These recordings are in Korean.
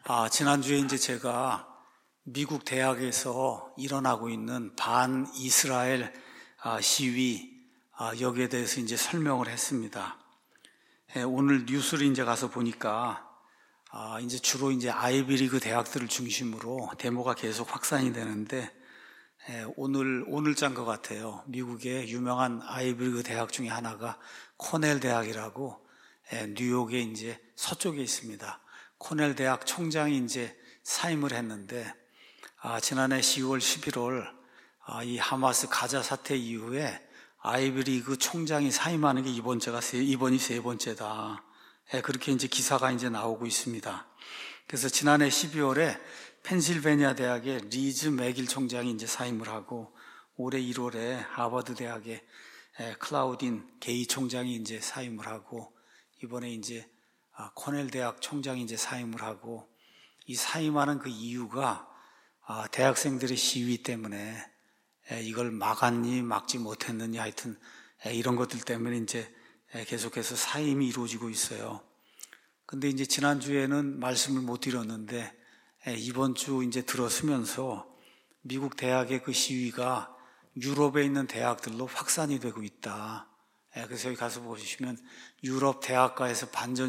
지난주에 이제 제가 미국 대학에서 일어나고 있는 반 이스라엘 시위, 여기에 대해서 이제 설명을 했습니다. 오늘 뉴스를 이제 가서 보니까, 이제 주로 이제 아이비리그 대학들을 중심으로 데모가 계속 확산이 되는데, 오늘자인 것 같아요. 미국의 유명한 아이비리그 대학 중에 하나가 코넬 대학이라고, 뉴욕에 이제 서쪽에 있습니다. 코넬 대학 총장이 이제 사임을 했는데, 지난해 10월, 11월, 이 하마스 가자 사태 이후에 아이비리그 총장이 사임하는 게 이번이 세 번째다. 그렇게 이제 기사가 이제 나오고 있습니다. 그래서 지난해 12월에 펜실베니아 대학의 리즈 맥일 총장이 이제 사임을 하고, 올해 1월에 하버드 대학의 클라우딘 게이 총장이 이제 사임을 하고, 이번에 이제 코넬 대학 총장이 이제 사임을 하고, 이 사임하는 그 이유가 대학생들의 시위 때문에 이걸 막았니 막지 못했느냐, 하여튼 이런 것들 때문에 이제 계속해서 사임이 이루어지고 있어요. 근데 이제 지난주에는 말씀을 못 드렸는데, 이번 주 이제 들어서면서 미국 대학의 그 시위가 유럽에 있는 대학들로 확산이 되고 있다. 그래서 여기 가서 보시면 유럽 대학가에서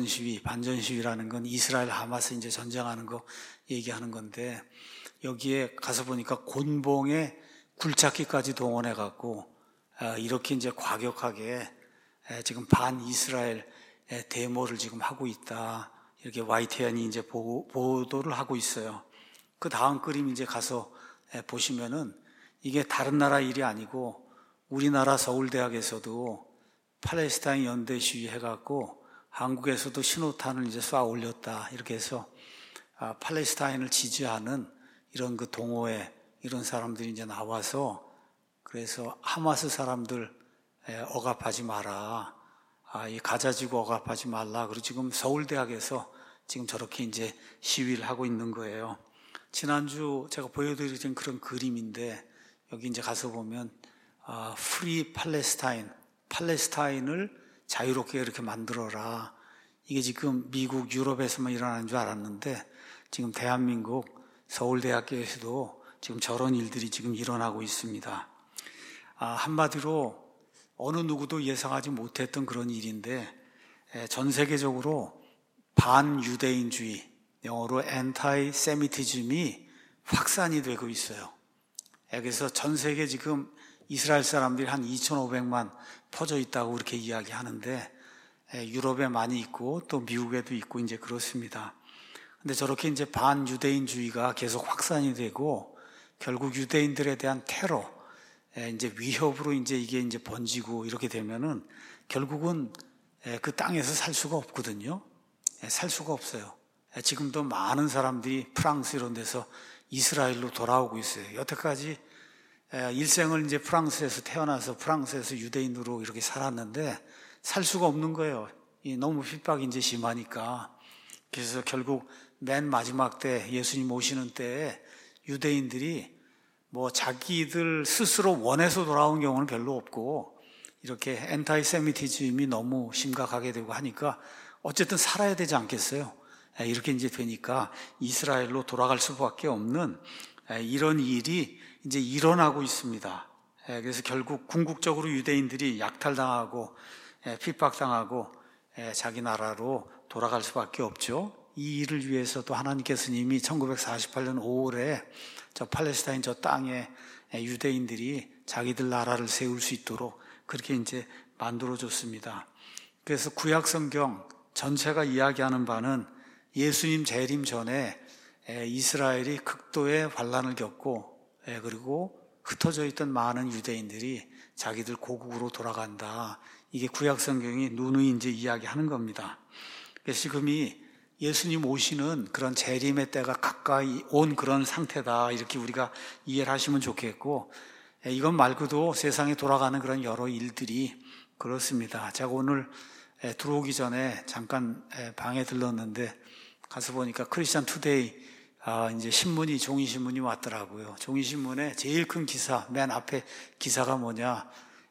반전시위라는 건 이스라엘 하마스 이제 전쟁하는 거 얘기하는 건데, 여기에 가서 보니까 곤봉에 굴착기까지 동원해 갖고 이렇게 이제 과격하게 지금 반 이스라엘 데모를 지금 하고 있다. 이렇게 YTN이 이제 보도를 하고 있어요. 그 다음 그림 이제 가서 보시면은 이게 다른 나라 일이 아니고 우리나라 서울대학에서도 팔레스타인 연대 시위 해갖고 한국에서도 신호탄을 이제 쏴 올렸다. 이렇게 해서 팔레스타인을 지지하는 이런 그 동호회, 이런 사람들이 이제 나와서, 그래서 하마스 사람들 억압하지 마라. 이 가자지구 억압하지 말라. 그리고 지금 서울대학에서 지금 저렇게 이제 시위를 하고 있는 거예요. 지난주 제가 보여드린 그런 그림인데, 여기 이제 가서 보면, 프리 팔레스타인, 팔레스타인을 자유롭게 이렇게 만들어라. 이게 지금 미국, 유럽에서만 일어나는 줄 알았는데, 지금 대한민국 서울대학교에서도 지금 저런 일들이 지금 일어나고 있습니다. 한마디로 어느 누구도 예상하지 못했던 그런 일인데, 전 세계적으로 반유대인주의, 영어로 anti-Semitism이 확산이 되고 있어요. 그래서 전 세계 지금 이스라엘 사람들이 한 2,500만 퍼져 있다고 그렇게 이야기하는데, 유럽에 많이 있고 또 미국에도 있고 이제 그렇습니다. 근데 저렇게 이제 반유대인주의가 계속 확산이 되고, 결국 유대인들에 대한 테러, 이제 위협으로 이제 이게 이제 번지고 이렇게 되면은 결국은 그 땅에서 살 수가 없거든요. 살 수가 없어요. 지금도 많은 사람들이 프랑스 이런 데서 이스라엘로 돌아오고 있어요. 여태까지 일생을 이제 프랑스에서 태어나서 프랑스에서 유대인으로 이렇게 살았는데 살 수가 없는 거예요. 너무 핍박이 이제 심하니까. 그래서 결국 맨 마지막 때, 예수님 오시는 때에 유대인들이 뭐 자기들 스스로 원해서 돌아온 경우는 별로 없고, 이렇게 엔타이세미티즘이 너무 심각하게 되고 하니까 어쨌든 살아야 되지 않겠어요? 이렇게 이제 되니까 이스라엘로 돌아갈 수밖에 없는 이런 일이 이제 일어나고 있습니다. 그래서 결국 궁극적으로 유대인들이 약탈당하고 핍박당하고 자기 나라로 돌아갈 수밖에 없죠. 이 일을 위해서도 하나님께서 이미 1948년 5월에 저 팔레스타인 저 땅에 유대인들이 자기들 나라를 세울 수 있도록 그렇게 이제 만들어줬습니다. 그래서 구약 성경 전체가 이야기하는 바는 예수님 재림 전에 이스라엘이 극도의 환난을 겪고, 그리고 흩어져 있던 많은 유대인들이 자기들 고국으로 돌아간다. 이게 구약 성경이 누누이 이제 이야기하는 겁니다. 그래서 지금이 예수님 오시는 그런 재림의 때가 가까이 온 그런 상태다. 이렇게 우리가 이해를 하시면 좋겠고, 이것 말고도 세상에 돌아가는 그런 여러 일들이 그렇습니다. 제가 오늘 들어오기 전에 잠깐 방에 들렀는데 가서 보니까 크리스찬 투데이 이제 종이 신문이 왔더라고요. 종이 신문에 제일 큰 기사, 맨 앞에 기사가 뭐냐?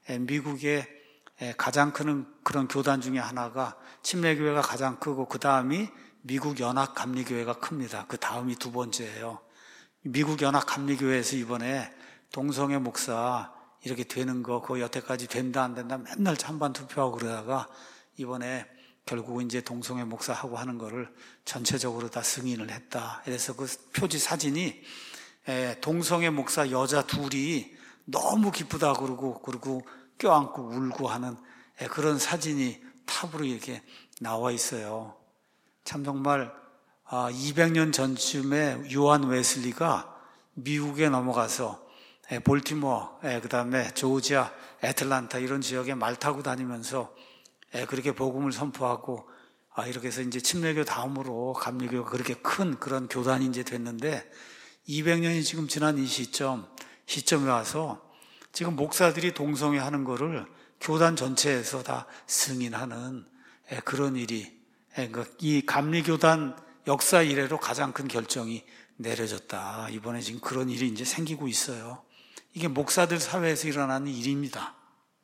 미국의 가장 큰 그런 교단 중에 하나가 침례교회가 가장 크고 그 다음이 미국 연합감리교회가 큽니다. 그 다음이 두 번째예요. 미국 연합감리교회에서 이번에 동성애 목사 이렇게 되는 거, 그거 여태까지 된다 안 된다 맨날 찬반 투표하고 그러다가 이번에 결국은 이제 동성애 목사하고 하는 거를 전체적으로 다 승인을 했다. 그래서 그 표지 사진이 동성애 목사 여자 둘이 너무 기쁘다 그러고 껴안고 울고 하는 그런 사진이 탑으로 이렇게 나와 있어요. 참 정말 200년 전쯤에 요한 웨슬리가 미국에 넘어가서 볼티모어, 그 다음에 조지아, 애틀란타 이런 지역에 말 타고 다니면서 그렇게 복음을 선포하고 이렇게 해서 이제 침례교 다음으로 감리교가 그렇게 큰 그런 교단이 이제 됐는데 200년이 지금 지난 이 시점에 와서 지금 목사들이 동성애 하는 거를 교단 전체에서 다 승인하는 그런 일이 이 감리교단 역사 이래로 가장 큰 결정이 내려졌다. 이번에 지금 그런 일이 이제 생기고 있어요. 이게 목사들 사회에서 일어나는 일입니다.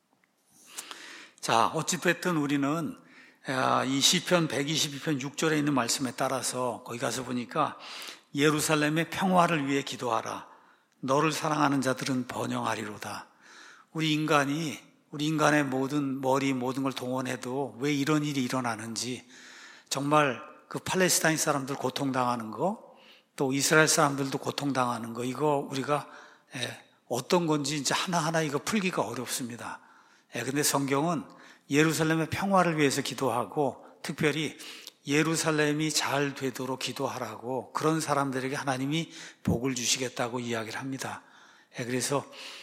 자, 어찌됐든 우리는 이 시편 122편 6절에 있는 말씀에 따라서 거기 가서 보니까 예루살렘의 평화를 위해 기도하라. 너를 사랑하는 자들은 번영하리로다. 우리 인간의 모든 걸 동원해도 왜 이런 일이 일어나는지, 정말 그 팔레스타인 사람들 고통당하는 거, 또 이스라엘 사람들도 고통당하는 거, 이거 우리가 어떤 건지 이제 하나하나 이거 풀기가 어렵습니다. 근데 성경은 예루살렘의 평화를 위해서 기도하고 특별히 예루살렘이 잘 되도록 기도하라고, 그런 사람들에게 하나님이 복을 주시겠다고 이야기를 합니다. 그래서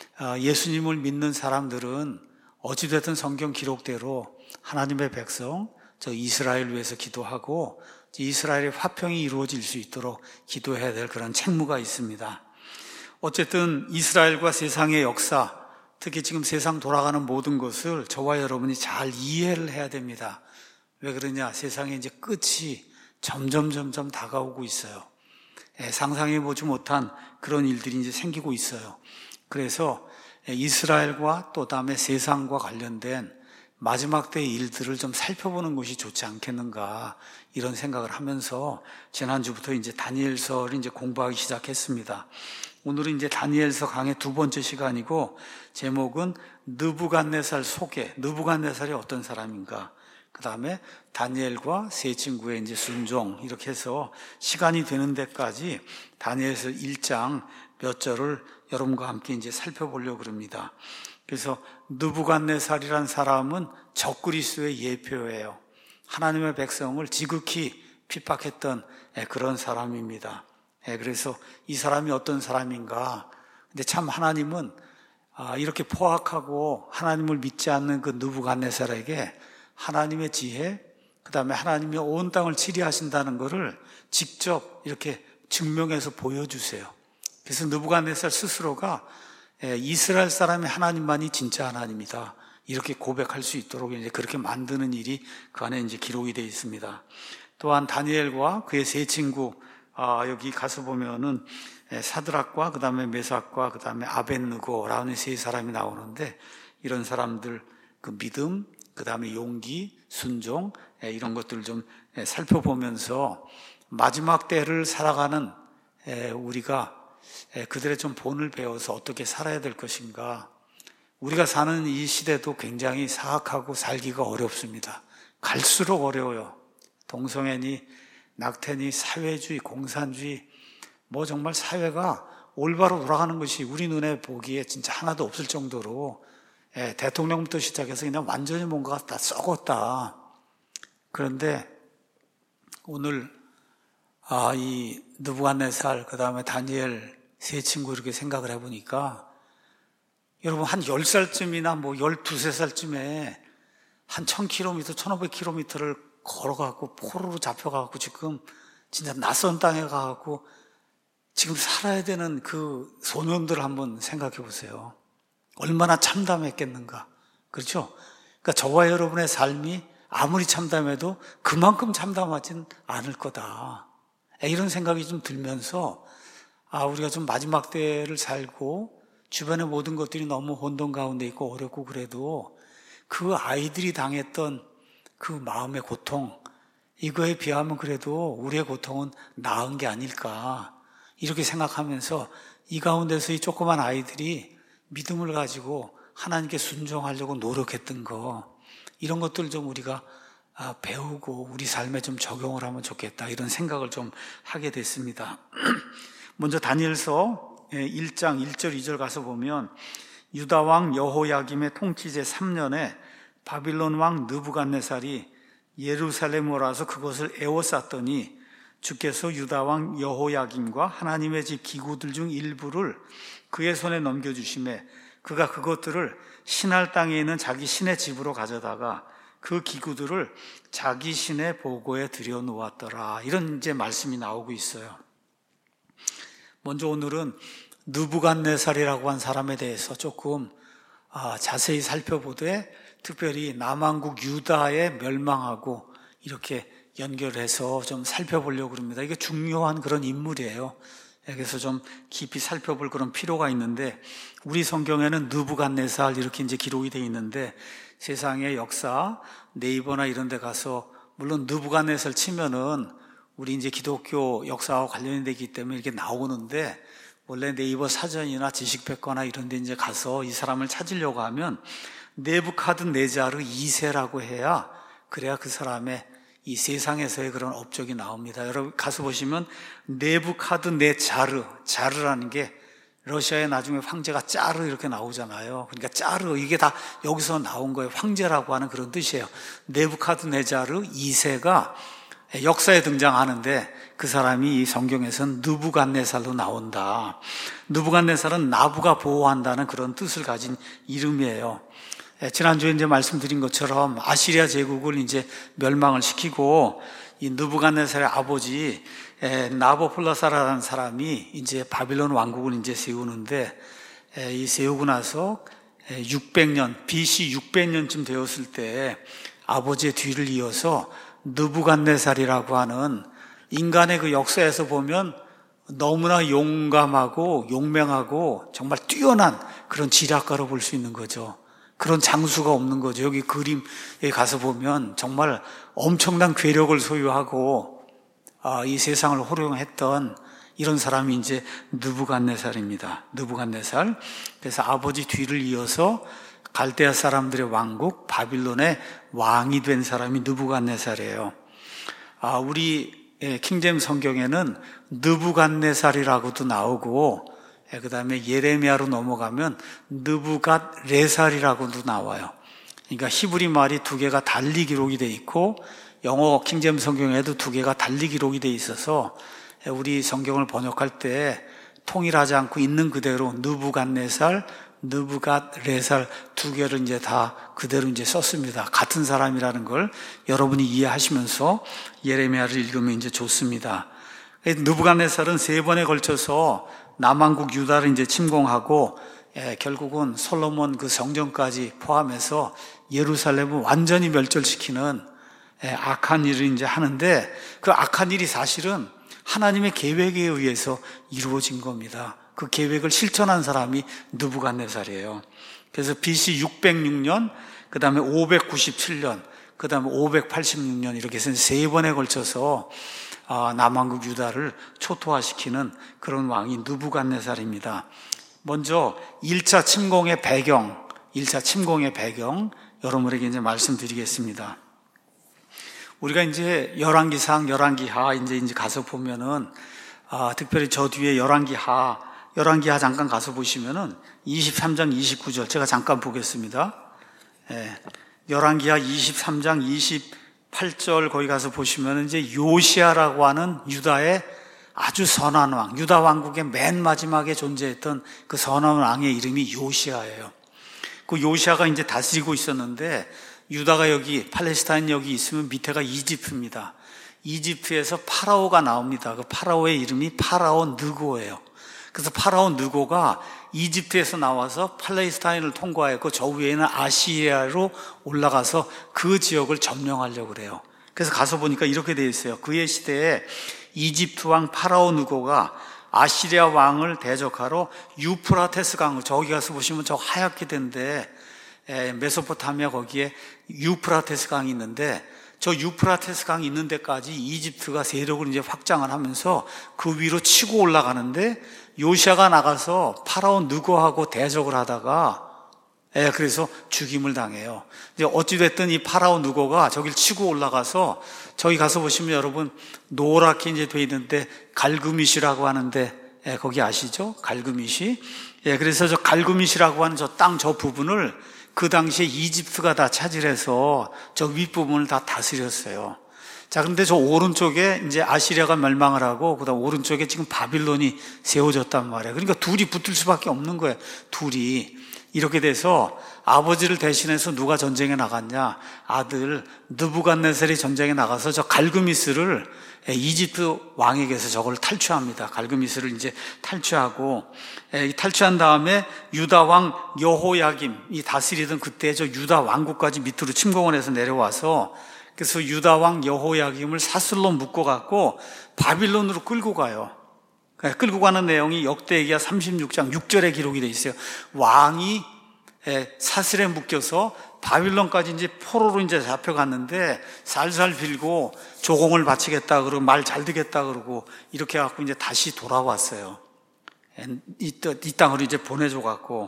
예수님을 믿는 사람들은 어찌됐든 성경 기록대로 하나님의 백성, 저 이스라엘 위해서 기도하고 이스라엘의 화평이 이루어질 수 있도록 기도해야 될 그런 책무가 있습니다. 어쨌든 이스라엘과 세상의 역사, 특히 지금 세상 돌아가는 모든 것을 저와 여러분이 잘 이해를 해야 됩니다. 왜 그러냐? 세상에 이제 끝이 점점 다가오고 있어요. 상상해보지 못한 그런 일들이 이제 생기고 있어요. 그래서 이스라엘과 또 다음에 세상과 관련된 마지막 때의 일들을 좀 살펴보는 것이 좋지 않겠는가, 이런 생각을 하면서 지난주부터 이제 다니엘서를 이제 공부하기 시작했습니다. 오늘은 이제 다니엘서 강의 두 번째 시간이고, 제목은 느부갓네살 소개, 느부갓네살이 어떤 사람인가, 그 다음에 다니엘과 세 친구의 이제 순종, 이렇게 해서 시간이 되는 데까지 다니엘서 1장 몇 절을 여러분과 함께 이제 살펴보려고 합니다. 그래서 느부갓네살이란 사람은 적그리스도의 예표예요. 하나님의 백성을 지극히 핍박했던 그런 사람입니다. 그래서 이 사람이 어떤 사람인가? 근데 참 하나님은 이렇게 포악하고 하나님을 믿지 않는 그 느부갓네살에게 하나님의 지혜, 그 다음에 하나님이 온 땅을 치리하신다는 것을 직접 이렇게 증명해서 보여주세요. 그래서 느부갓네살 스스로가 이스라엘 사람의 하나님만이 진짜 하나님이다, 이렇게 고백할 수 있도록 이제 그렇게 만드는 일이 그 안에 이제 기록이 되어 있습니다. 또한 다니엘과 그의 세 친구, 여기 가서 보면은 사드락과 그 다음에 메삭과 그 다음에 아벳느고라는 세 사람이 나오는데, 이런 사람들 그 믿음, 그 다음에 용기, 순종, 이런 것들을 좀 살펴보면서 마지막 때를 살아가는 우리가 그들의 좀 본을 배워서 어떻게 살아야 될 것인가. 우리가 사는 이 시대도 굉장히 사악하고 살기가 어렵습니다. 갈수록 어려워요. 동성애니 낙태니 사회주의, 공산주의, 뭐 정말 사회가 올바로 돌아가는 것이 우리 눈에 보기에 진짜 하나도 없을 정도로 대통령부터 시작해서 그냥 완전히 뭔가가 다 썩었다. 그런데 오늘 이 느부갓네살, 그 다음에 다니엘 세 친구 이렇게 생각을 해보니까, 여러분 한 10살쯤이나 뭐 12살쯤에 한 1000km, 1500km를 걸어가고 포로로 잡혀가고 지금 진짜 낯선 땅에 가고 지금 살아야 되는 그 소년들 한번 생각해 보세요. 얼마나 참담했겠는가. 그렇죠? 그러니까 저와 여러분의 삶이 아무리 참담해도 그만큼 참담하진 않을 거다. 이런 생각이 좀 들면서 우리가 좀 마지막 때를 살고 주변의 모든 것들이 너무 혼돈 가운데 있고 어렵고 그래도 그 아이들이 당했던 그 마음의 고통, 이거에 비하면 그래도 우리의 고통은 나은 게 아닐까 이렇게 생각하면서 이 가운데서 이 조그만 아이들이 믿음을 가지고 하나님께 순종하려고 노력했던 거, 이런 것들 좀 우리가 배우고 우리 삶에 좀 적용을 하면 좋겠다, 이런 생각을 좀 하게 됐습니다. 먼저 다니엘서 1장 1절 2절 가서 보면 유다 왕 여호야김의 통치 제 3년에 바빌론 왕 느부갓네살이 예루살렘으로 와서 그것을 에워쌌더니 주께서 유다 왕 여호야김과 하나님의 집 기구들 중 일부를 그의 손에 넘겨주시매 그가 그것들을 신할 땅에 있는 자기 신의 집으로 가져다가 그 기구들을 자기 신의 보고에 들여놓았더라. 이런 이제 말씀이 나오고 있어요. 먼저 오늘은 느부갓네살이라고 한 사람에 대해서 조금 자세히 살펴보되, 특별히 남왕국 유다의 멸망하고 이렇게 연결해서 좀 살펴보려고 합니다. 이게 중요한 그런 인물이에요. 그래서 좀 깊이 살펴볼 그런 필요가 있는데, 우리 성경에는 느부갓네살 이렇게 이제 기록이 되어 있는데, 세상의 역사 네이버나 이런 데 가서 물론 느부갓네살 치면은 우리 이제 기독교 역사와 관련이 되기 때문에 이렇게 나오는데, 원래 네이버 사전이나 지식백과나 이런 데 이제 가서 이 사람을 찾으려고 하면 네부카드네자르 2세라고 해야, 그래야 그 사람의 이 세상에서의 그런 업적이 나옵니다. 여러분 가서 보시면 네부카드네자르, 자르라는 게 러시아의 나중에 황제가 짜르 이렇게 나오잖아요. 그러니까 짜르, 이게 다 여기서 나온 거예요. 황제라고 하는 그런 뜻이에요. 네부카드네자르 2세가 역사에 등장하는데, 그 사람이 이 성경에서는 느부갓네살로 나온다. 느부갓네살은 나부가 보호한다는 그런 뜻을 가진 이름이에요. 지난주에 이제 말씀드린 것처럼 아시리아 제국을 이제 멸망을 시키고, 이 느부갓네살의 아버지 나보폴라사라는 사람이 이제 바빌론 왕국을 이제 세우는데, 이 세우고 나서 600년, BC 600년쯤 되었을 때 아버지의 뒤를 이어서 느부갓네살이라고 하는, 인간의 그 역사에서 보면 너무나 용감하고 용맹하고 정말 뛰어난 그런 지략가로 볼 수 있는 거죠. 그런 장수가 없는 거죠. 여기 그림에 가서 보면 정말 엄청난 괴력을 소유하고 이 세상을 호령했던 이런 사람이 이제 느부갓네살입니다. 느부갓네살. 그래서 아버지 뒤를 이어서 갈대아 사람들의 왕국 바빌론의 왕이 된 사람이 느부갓네살이에요. 우리 킹제임스 성경에는 느부갓네살이라고도 나오고, 그 다음에 예레미야로 넘어가면 느부갓레살이라고도 나와요. 그러니까 히브리 말이 두 개가 달리 기록이 돼 있고, 영어 킹제임스 성경에도 두 개가 달리 기록이 돼 있어서 우리 성경을 번역할 때 통일하지 않고 있는 그대로 느부갓네살, 느부갓레살 두 개를 이제 다 그대로 이제 썼습니다. 같은 사람이라는 걸 여러분이 이해하시면서 예레미야를 읽으면 이제 좋습니다. 느부갓네살은 3번에 걸쳐서 남왕국 유다를 이제 침공하고, 결국은 솔로몬 그 성전까지 포함해서 예루살렘을 완전히 멸절시키는 악한 일을 이제 하는데, 그 악한 일이 사실은 하나님의 계획에 의해서 이루어진 겁니다. 그 계획을 실천한 사람이 느부갓네살이에요. 그래서 BC 606년, 그 다음에 597년, 그 다음에 586년 이렇게 해서 3번에 걸쳐서 남왕국 유다를 초토화시키는 그런 왕이 느부갓네살입니다. 먼저 1차 침공의 배경, 1차 침공의 배경 여러분에게 이제 말씀드리겠습니다. 우리가 이제 열왕기상, 열왕기하 이제 가서 보면은 특별히 저 뒤에 열왕기하 잠깐 가서 보시면은 23장 29절 제가 잠깐 보겠습니다. 열왕기하 23장 28절 거기 가서 보시면은 이제 요시아라고 하는 유다의 아주 선한 왕, 유다 왕국의 맨 마지막에 존재했던 그 선한 왕의 이름이 요시아예요. 그 요시아가 이제 다스리고 있었는데, 유다가 여기 팔레스타인 여기 있으면 밑에가 이집트입니다. 이집트에서 파라오가 나옵니다. 그 파라오의 이름이 파라오 느고예요. 그래서 파라오 느고가 이집트에서 나와서 팔레스타인을 통과했고, 저 위에는 아시리아로 올라가서 그 지역을 점령하려고 그래요. 그래서 가서 보니까 이렇게 되어 있어요. 그의 시대에 이집트 왕 파라오 느고가 아시리아 왕을 대적하러 유프라테스 강을, 저기 가서 보시면 저 하얗게 된데 메소포타미아 거기에 유프라테스 강이 있는데, 저 유프라테스 강 있는 데까지 이집트가 세력을 이제 확장을 하면서 그 위로 치고 올라가는데 요시아가 나가서 파라오 느고하고 대적을 하다가 그래서 죽임을 당해요. 이제 어찌됐든 이 파라오 느고가 저길 치고 올라가서 저기 가서 보시면 여러분 노랗게 이제 돼 있는데 갈그밋이라고 하는데 거기 아시죠? 갈그밋이. 그래서 저 갈그밋이라고 하는 저 땅 저 부분을 그 당시에 이집트가 다 차지해서 저 윗부분을 다 다스렸어요. 자, 근데 저 오른쪽에 이제 아시리아가 멸망을 하고, 그 다음 오른쪽에 지금 바빌론이 세워졌단 말이에요. 그러니까 둘이 붙을 수밖에 없는 거예요. 둘이. 이렇게 돼서 아버지를 대신해서 누가 전쟁에 나갔냐? 아들 느부갓네살이 전쟁에 나가서 저 갈그미스를 이집트 왕에게서 저걸 탈취합니다. 갈그미스를 이제 탈취하고, 탈취한 다음에 유다 왕 여호야김이 다스리던 그때 저 유다 왕국까지 밑으로 침공을 해서 내려와서, 그래서 유다 왕 여호야김을 사슬로 묶어갖고 바빌론으로 끌고 가요. 끌고 가는 내용이 역대기야 36장 6절에 기록이 돼 있어요. 왕이 사슬에 묶여서 바빌론까지 이제 포로로 이제 잡혀갔는데 살살 빌고 조공을 바치겠다 그러고 말 잘 듣겠다 그러고 이렇게 해갖고 이제 다시 돌아왔어요. 이 땅으로 이제 보내줘갖고.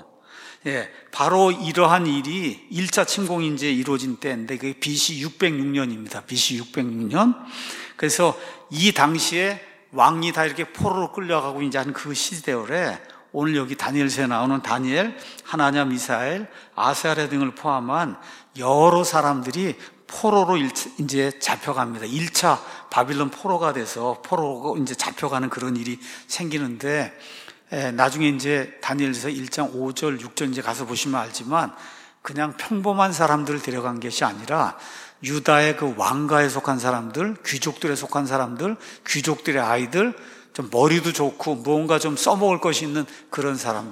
바로 이러한 일이 1차 침공이 이제 이루어진 때인데 그게 BC 606년입니다. BC 606년. 그래서 이 당시에 왕이 다 이렇게 포로로 끌려가고 이제 한 그 시대에 오늘 여기 다니엘서에 나오는 다니엘, 하나냐, 미사엘, 아사랴 등을 포함한 여러 사람들이 포로로 이제 잡혀갑니다. 1차 바빌론 포로가 돼서 포로로 이제 잡혀가는 그런 일이 생기는데, 나중에 이제 다니엘서 1장 5절, 6절 이제 가서 보시면 알지만 그냥 평범한 사람들을 데려간 것이 아니라 유다의 그 왕가에 속한 사람들, 귀족들에 속한 사람들, 귀족들의 아이들, 좀 머리도 좋고 무언가 좀 써먹을 것이 있는 그런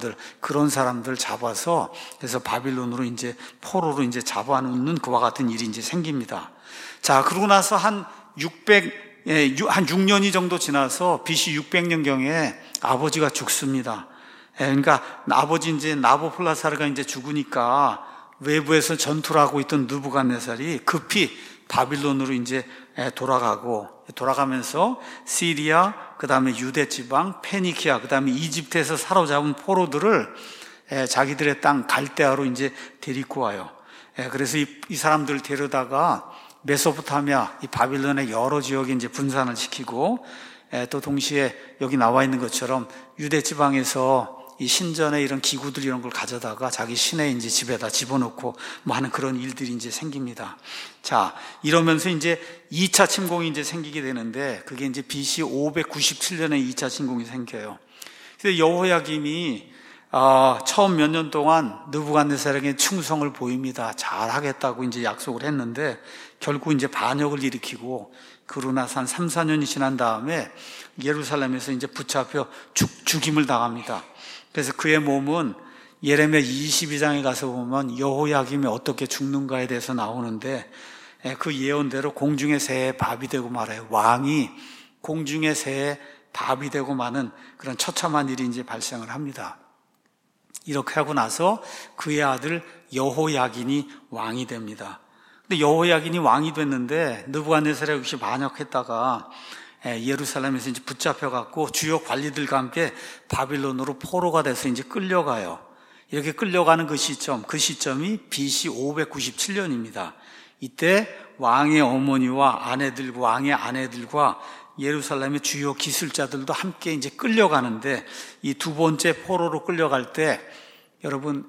사람들 잡아서 그래서 바빌론으로 이제 포로로 이제 잡아놓는 그와 같은 일이 이제 생깁니다. 자, 그러고 나서 한 6년이 정도 지나서 BC 600년경에 아버지가 죽습니다. 그러니까 아버지 이제 나보폴라사르가 이제 죽으니까 외부에서 전투를 하고 있던 느부갓네살이 급히 바빌론으로 이제 돌아가면서 시리아, 그 다음에 유대 지방, 페니키아, 그 다음에 이집트에서 사로잡은 포로들을 자기들의 땅 갈대아로 이제 데리고 와요. 그래서 이 사람들을 데려다가 메소포타미아, 이 바빌론의 여러 지역에 이제 분산을 시키고, 또 동시에 여기 나와 있는 것처럼 유대 지방에서 이 신전에 이런 기구들 이런 걸 가져다가 자기 시내 이제 집에다 집어넣고 뭐 하는 그런 일들이 이제 생깁니다. 자, 이러면서 이제 2차 침공이 이제 생기게 되는데 그게 이제 BC 597년에 2차 침공이 생겨요. 그래서 여호야김이 처음 몇 년 동안 느부갓네살에게 충성을 보입니다. 잘하겠다고 이제 약속을 했는데 결국 이제 반역을 일으키고 그러고 나서 한 3, 4년이 지난 다음에 예루살렘에서 이제 붙잡혀 죽임을 당합니다. 그래서 그의 몸은 예레미야 22장에 가서 보면 여호야김이 어떻게 죽는가에 대해서 나오는데 그 예언대로 공중의 새에 밥이 되고 말아요. 왕이 공중의 새에 밥이 되고 마는 그런 처참한 일이 이제 발생을 합니다. 이렇게 하고 나서 그의 아들 여호야긴이 왕이 됩니다. 근데 여호야긴이 왕이 됐는데 느부갓네살이 역시 반역했다가 예루살렘에서 이제 붙잡혀갖고 주요 관리들과 함께 바빌론으로 포로가 돼서 이제 끌려가요. 이렇게 끌려가는 그 시점이 BC 597년입니다. 이때 왕의 어머니와 아내들과 왕의 아내들과 예루살렘의 주요 기술자들도 함께 이제 끌려가는데 이 두 번째 포로로 끌려갈 때 여러분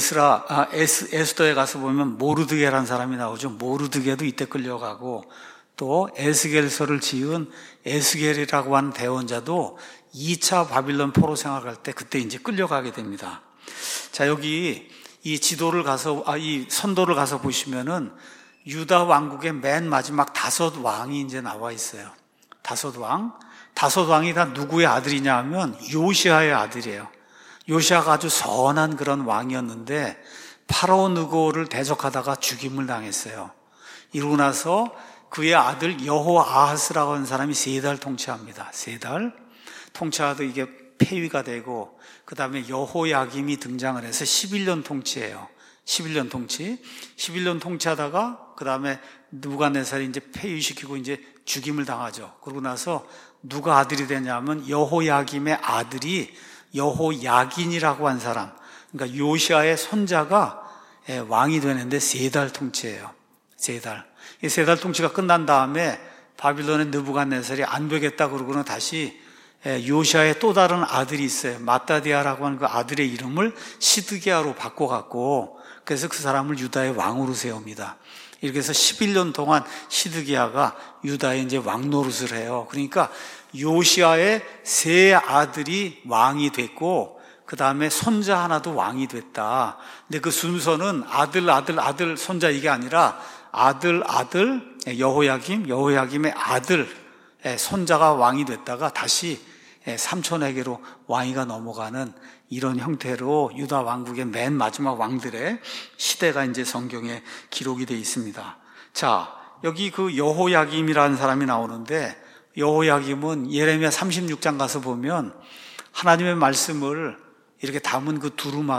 에스더에 가서 보면 모르드게라는 사람이 나오죠. 모르드게도 이때 끌려가고 또 에스겔서를 지은 에스겔이라고 하는 대원자도 2차 바빌론 포로 생활할 때 그때 이제 끌려가게 됩니다. 자, 여기 이 지도를 가서, 이 선도를 가서 보시면은 유다 왕국의 맨 마지막 5 왕이 이제 나와 있어요. 5 왕. 5 왕이 다 누구의 아들이냐 하면 요시아의 아들이에요. 요시아가 아주 선한 그런 왕이었는데 파라오 느고를 대적하다가 죽임을 당했어요. 이러고 나서 그의 아들 여호아하스라고 하는 사람이 3달 통치합니다. 3달 통치하다 이게 폐위가 되고 그 다음에 여호야김이 등장을 해서 11년 통치해요. 11년 통치하다가 그 다음에 느부갓네살이 이제 폐위시키고 이제 죽임을 당하죠. 그러고 나서 누가 아들이 되냐면 여호야김의 아들이 여호야긴이라고 한 사람, 그러니까 요시아의 손자가 왕이 되는데 3달 통치예요. 3달. 이 3달 통치가 끝난 다음에 바빌론의 느부갓네살이 안 되겠다 그러고는 다시 요시아의 또 다른 아들이 있어요. 마따디아라고 하는 그 아들의 이름을 시드기야로 바꿔갖고 그래서 그 사람을 유다의 왕으로 세웁니다. 이렇게 해서 11년 동안 시드기야가 유다의 이제 왕 노릇을 해요. 그러니까 요시아의 3 아들이 왕이 됐고 그 다음에 손자 하나도 왕이 됐다. 근데 그 순서는 아들, 손자 이게 아니라 아들, 여호야김의 아들, 손자가 왕이 됐다가 다시 삼촌에게로 왕위가 넘어가는 이런 형태로 유다 왕국의 맨 마지막 왕들의 시대가 이제 성경에 기록이 되어 있습니다. 자, 여기 그 여호야김이라는 사람이 나오는데 여호야김은 예레미야 36장 가서 보면 하나님의 말씀을 이렇게 담은 그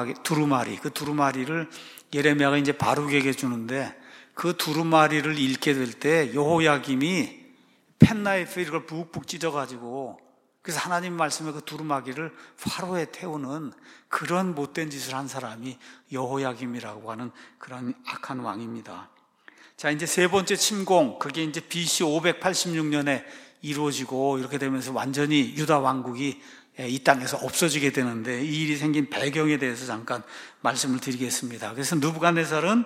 두루마리를 예레미야가 이제 바룩에게 주는데 그 두루마리를 읽게 될 때 여호야김이 펜나이프 이걸 푹푹 찢어가지고 그래서 하나님 말씀의 그 두루마기를 화로에 태우는 그런 못된 짓을 한 사람이 여호야김이라고 하는 그런 악한 왕입니다. 자, 이제 3번째 침공, 그게 이제 BC 586년에 이루어지고 이렇게 되면서 완전히 유다 왕국이 이 땅에서 없어지게 되는데 이 일이 생긴 배경에 대해서 잠깐 말씀을 드리겠습니다. 그래서 느부갓네살은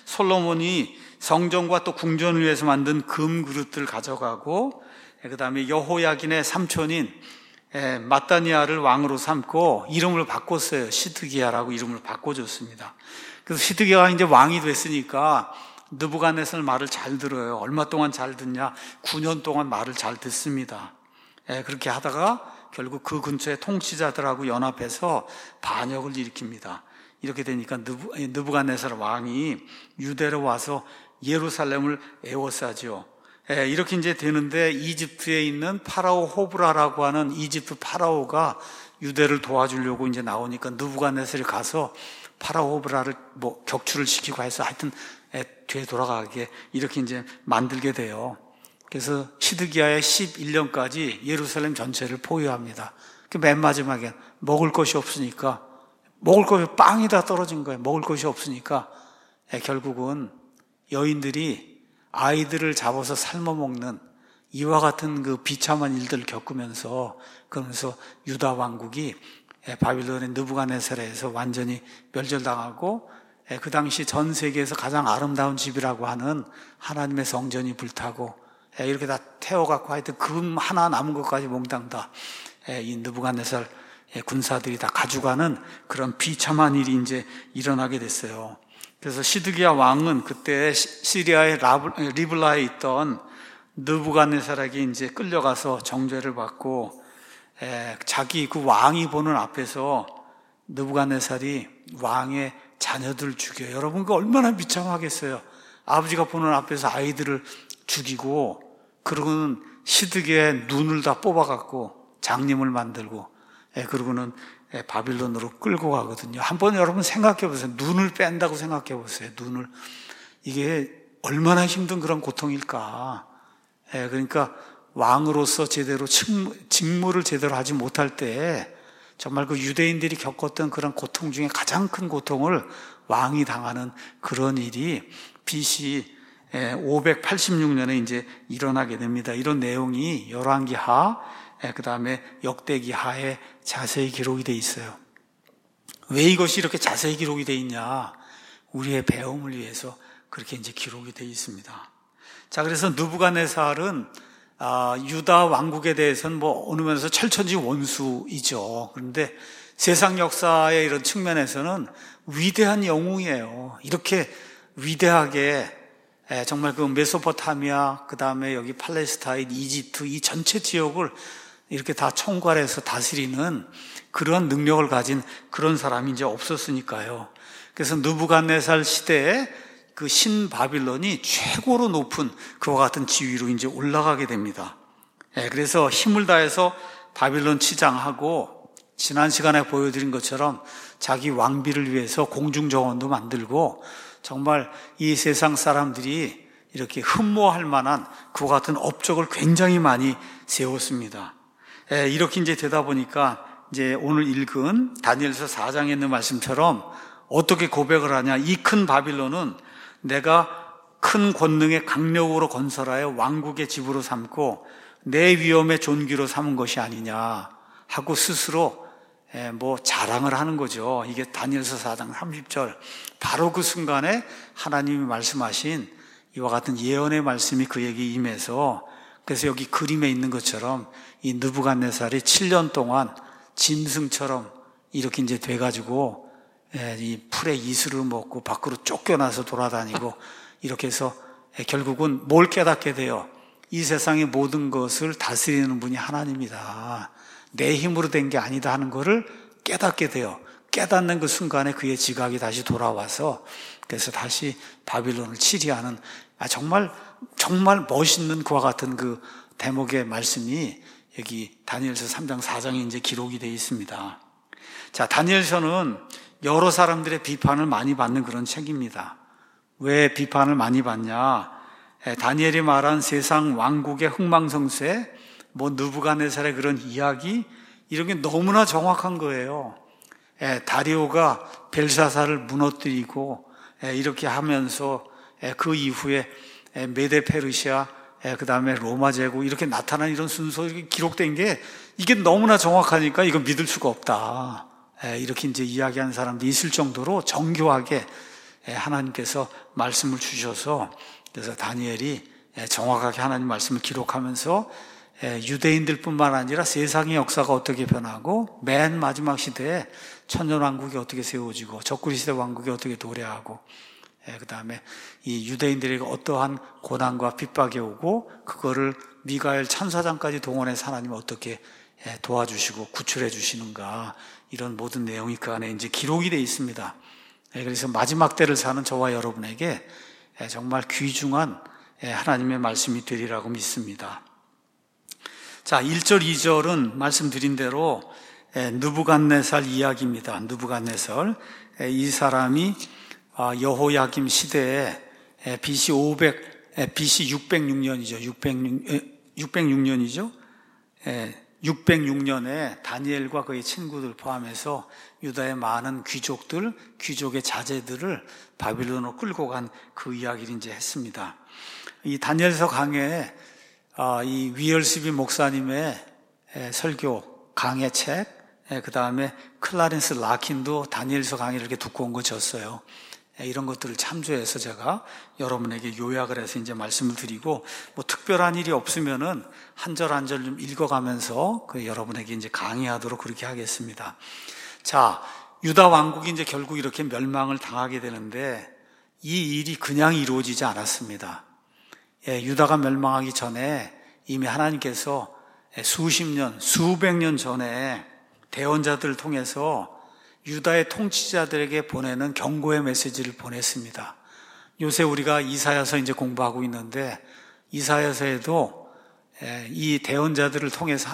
솔로몬이 성전과 또 궁전을 위해서 만든 금 그릇들을 가져가고 그 다음에 여호야긴의 삼촌인 마따니아를 왕으로 삼고 이름을 바꿨어요. 시드기야라고 이름을 바꿔줬습니다. 그래서 시드기야가 이제 왕이 됐으니까 느부갓네살 말을 잘 들어요. 얼마 동안 잘 듣냐? 9년 동안 말을 잘 듣습니다. 그렇게 하다가 결국 그 근처의 통치자들하고 연합해서 반역을 일으킵니다. 이렇게 되니까 느부갓네살 왕이 유대로 와서 예루살렘을 에워싸죠. 이렇게 이제 되는데 이집트에 있는 파라오 호브라라고 하는 이집트 파라오가 유대를 도와주려고 이제 나오니까 느부갓네살이 가서 파라오 호브라를 격추를 시키고 해서 하여튼 되돌아가게 이렇게 이제 만들게 돼요. 그래서 시드기야의 11년까지 예루살렘 전체를 포위합니다. 맨 마지막에 먹을 것이 없으니까 빵이 다 떨어진 거예요. 먹을 것이 없으니까 결국은 여인들이 아이들을 잡아서 삶아 먹는 이와 같은 그 비참한 일들을 겪으면서 그러면서 유다 왕국이 바빌론의 느부갓네살에 의해서 완전히 멸절당하고 그 당시 전 세계에서 가장 아름다운 집이라고 하는 하나님의 성전이 불타고 이렇게 다 태워갖고 하여튼 금 하나 남은 것까지 몽땅 다 이 느부갓네살 군사들이 다 가져가는 그런 비참한 일이 이제 일어나게 됐어요. 그래서 시드기야 왕은 그때 시리아의 리블라에 있던 느부갓네살에게 이제 끌려가서 정죄를 받고 자기 그 왕이 보는 앞에서 느부갓네살이 왕의 자녀들을 죽여요. 여러분 그 얼마나 비참하겠어요. 아버지가 보는 앞에서 아이들을 죽이고 그러고는 시드기야의 눈을 다 뽑아갖고 장님을 만들고 그러고는 바빌론으로 끌고 가거든요. 한번 여러분 생각해 보세요. 눈을 뺀다고 생각해 보세요. 눈을. 이게 얼마나 힘든 그런 고통일까. 그러니까 왕으로서 제대로 직무를 제대로 하지 못할 때 정말 그 유대인들이 겪었던 그런 고통 중에 가장 큰 고통을 왕이 당하는 그런 일이 BC 586년에 이제 일어나게 됩니다. 이런 내용이 열왕기하, 그 다음에 역대기하에 자세히 기록이 되어 있어요. 왜 이것이 이렇게 자세히 기록이 되어 있냐? 우리의 배움을 위해서 그렇게 이제 기록이 되어 있습니다. 자, 그래서 느부갓네살은 유다 왕국에 대해서는 어느 면에서 철천지 원수이죠. 그런데 세상 역사의 이런 측면에서는 위대한 영웅이에요. 이렇게 위대하게 정말 그 메소포타미아, 그 다음에 여기 팔레스타인, 이집트 이 전체 지역을 이렇게 다 총괄해서 다스리는 그런 능력을 가진 그런 사람이 이제 없었으니까요. 그래서 느부갓네살 시대에 그 신바빌론이 최고로 높은 그와 같은 지위로 이제 올라가게 됩니다. 그래서 힘을 다해서 바빌론 치장하고 지난 시간에 보여드린 것처럼 자기 왕비를 위해서 공중정원도 만들고 정말 이 세상 사람들이 이렇게 흠모할 만한 그와 같은 업적을 굉장히 많이 세웠습니다. 이렇게 이제 되다 보니까 이제 오늘 읽은 다니엘서 4장에 있는 말씀처럼 어떻게 고백을 하냐. 이 큰 바빌론은 내가 큰 권능의 강력으로 건설하여 왕국의 집으로 삼고 내 위엄의 존귀로 삼은 것이 아니냐 하고 스스로 자랑을 하는 거죠. 이게 다니엘서 4장 30절. 바로 그 순간에 하나님이 말씀하신 이와 같은 예언의 말씀이 그에게 임해서, 그래서 여기 그림에 있는 것처럼 이 느부갓네살이 7년 동안 짐승처럼 이렇게 이제 돼가지고 이 풀에 이슬을 먹고 밖으로 쫓겨나서 돌아다니고 이렇게 해서 결국은 뭘 깨닫게 돼요? 이 세상의 모든 것을 다스리는 분이 하나님이다. 내 힘으로 된 게 아니다 하는 것을 깨닫게 돼요. 깨닫는 그 순간에 그의 지각이 다시 돌아와서 그래서 다시 바빌론을 치리하는 정말 멋있는 그와 같은 그 대목의 말씀이 여기 다니엘서 3장 4장에 이제 기록이 되어 있습니다. 자, 다니엘서는 여러 사람들의 비판을 많이 받는 그런 책입니다. 왜 비판을 많이 받냐? 다니엘이 말한 세상 왕국의 흥망성쇠, 느부갓네살의 그런 이야기, 이런 게 너무나 정확한 거예요. 다리오가 벨사사를 무너뜨리고 이렇게 하면서 그 이후에 메데 페르시아, 그 다음에 로마 제국 이렇게 나타난 이런 순서 이렇게 기록된 게 이게 너무나 정확하니까 이거 믿을 수가 없다. 이렇게 이제 이야기하는 사람들이 있을 정도로 정교하게 하나님께서 말씀을 주셔서 그래서 다니엘이 정확하게 하나님 말씀을 기록하면서 유대인들뿐만 아니라 세상의 역사가 어떻게 변하고 맨 마지막 시대에 천년왕국이 어떻게 세워지고 적그리스도 왕국이 어떻게 도래하고 그 다음에 이 유대인들에게 어떠한 고난과 핍박이 오고 그거를 미가엘 천사장까지 동원해서 하나님이 어떻게 도와주시고 구출해 주시는가, 이런 모든 내용이 그 안에 이제 기록이 되어 있습니다. 그래서 마지막 때를 사는 저와 여러분에게 정말 귀중한 하나님의 말씀이 되리라고 믿습니다. 자, 1절, 2절은 말씀드린 대로 느부갓네살 이야기입니다. 느부갓네살. 이 사람이 여호야김 시대에 BC 606년이죠. 606년이죠. 606년에 다니엘과 그의 친구들 포함해서 유다의 많은 귀족의 자제들을 바빌론으로 끌고 간 그 이야기를 이제 했습니다. 이 다니엘서 강해에 이 위얼스비 목사님의 설교 강해 책, 그 다음에 클라렌스 라킨도 다니엘서 강의를 이렇게 두꺼운 거 줬어요. 이런 것들을 참조해서 제가 여러분에게 요약을 해서 이제 말씀을 드리고, 특별한 일이 없으면은 한 절 한 절 좀 읽어가면서 여러분에게 이제 강의하도록 그렇게 하겠습니다. 자, 유다 왕국이 이제 결국 이렇게 멸망을 당하게 되는데 이 일이 그냥 이루어지지 않았습니다. 유다가 멸망하기 전에 이미 하나님께서 수십 년, 수백 년 전에 대언자들을 통해서 유다의 통치자들에게 보내는 경고의 메시지를 보냈습니다. 요새 우리가 이사야서 이제 공부하고 있는데 이사야서에도 이 대언자를 통해서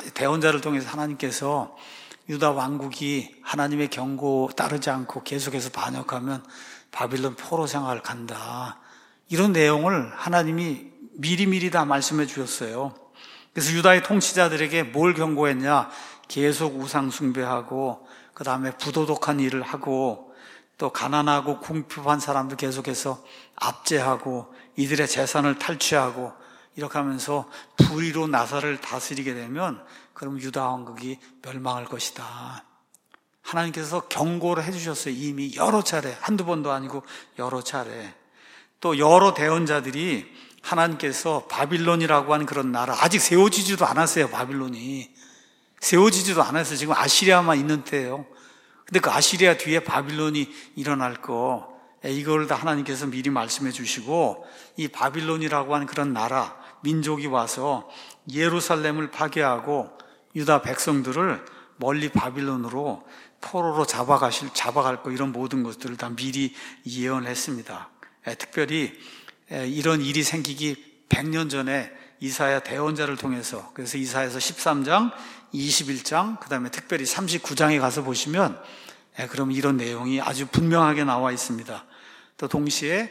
하나님께서 유다 왕국이 하나님의 경고 따르지 않고 계속해서 반역하면 바빌론 포로 생활을 간다, 이런 내용을 하나님이 미리미리 다 말씀해 주셨어요. 그래서 유다의 통치자들에게 뭘 경고했냐? 계속 우상 숭배하고 그 다음에 부도덕한 일을 하고 또 가난하고 궁핍한 사람들 계속해서 압제하고 이들의 재산을 탈취하고 이렇게 하면서 불의로 나사를 다스리게 되면 그럼 유다 왕국이 멸망할 것이다. 하나님께서 경고를 해주셨어요. 이미 여러 차례, 한두 번도 아니고 여러 차례. 또 여러 대언자들이 하나님께서 바빌론이라고 하는 그런 나라, 아직 세워지지도 않았어요. 바빌론이 세워지지도 않았어요. 지금 아시리아만 있는 때예요. 근데 그 아시리아 뒤에 바빌론이 일어날 거, 이걸 다 하나님께서 미리 말씀해 주시고 이 바빌론이라고 하는 그런 나라, 민족이 와서 예루살렘을 파괴하고 유다 백성들을 멀리 바빌론으로 포로로 잡아갈 거, 이런 모든 것들을 다 미리 예언했습니다. 특별히 이런 일이 생기기 100년 전에 이사야 대언자를 통해서, 그래서 이사야서 13장, 21장, 그 다음에 특별히 39장에 가서 보시면 그럼 이런 내용이 아주 분명하게 나와 있습니다. 또 동시에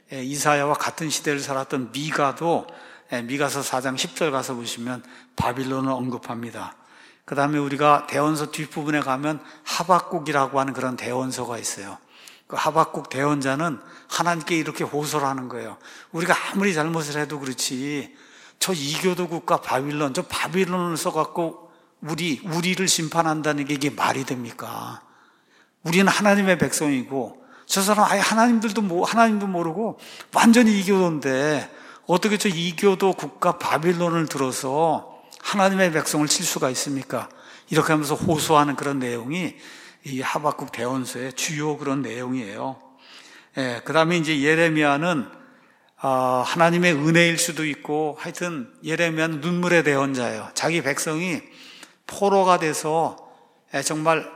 이사야와 같은 시대를 살았던 미가도 미가서 4장 10절 가서 보시면 바빌론을 언급합니다. 그 다음에 우리가 대언서 뒷부분에 가면 하박국이라고 하는 그런 대언서가 있어요. 그 하박국 대언자는 하나님께 이렇게 호소를 하는 거예요. 우리가 아무리 잘못을 해도 그렇지 저 이교도 국가 바빌론, 저 바빌론을 써갖고 우리를 심판한다는 게 이게 말이 됩니까? 우리는 하나님의 백성이고 저 사람 아예 하나님도 모르고 완전히 이교도인데 어떻게 저 이교도 국가 바빌론을 들어서 하나님의 백성을 칠 수가 있습니까? 이렇게 하면서 호소하는 그런 내용이 이 하박국 대언서의 주요 그런 내용이에요. 그 다음에 이제 예레미야는 하나님의 은혜일 수도 있고 하여튼 예레미야는 눈물의 대언자예요. 자기 백성이 포로가 돼서 정말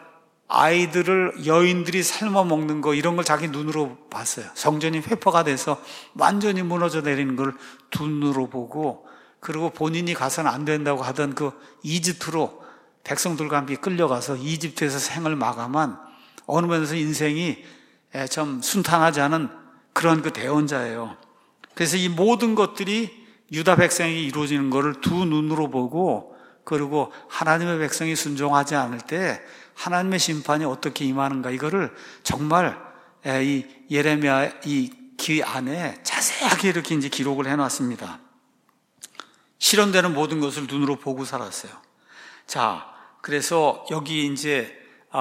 여인들이 삶아 먹는 거 이런 걸 자기 눈으로 봤어요. 성전이 회포가 돼서 완전히 무너져 내리는 걸 두 눈으로 보고 그리고 본인이 가서는 안 된다고 하던 그 이집트로 백성들과 함께 끌려가서 이집트에서 생을 마감한 어느 면에서 인생이 참 순탄하지 않은 그런 그 대언자예요. 그래서 이 모든 것들이 유다 백성에게 이루어지는 것을 두 눈으로 보고 그리고 하나님의 백성이 순종하지 않을 때 하나님의 심판이 어떻게 임하는가 이거를 정말 이 예레미야 이 기 안에 자세하게 이렇게 이제 기록을 해놨습니다. 실현되는 모든 것을 눈으로 보고 살았어요. 자, 그래서 여기 이제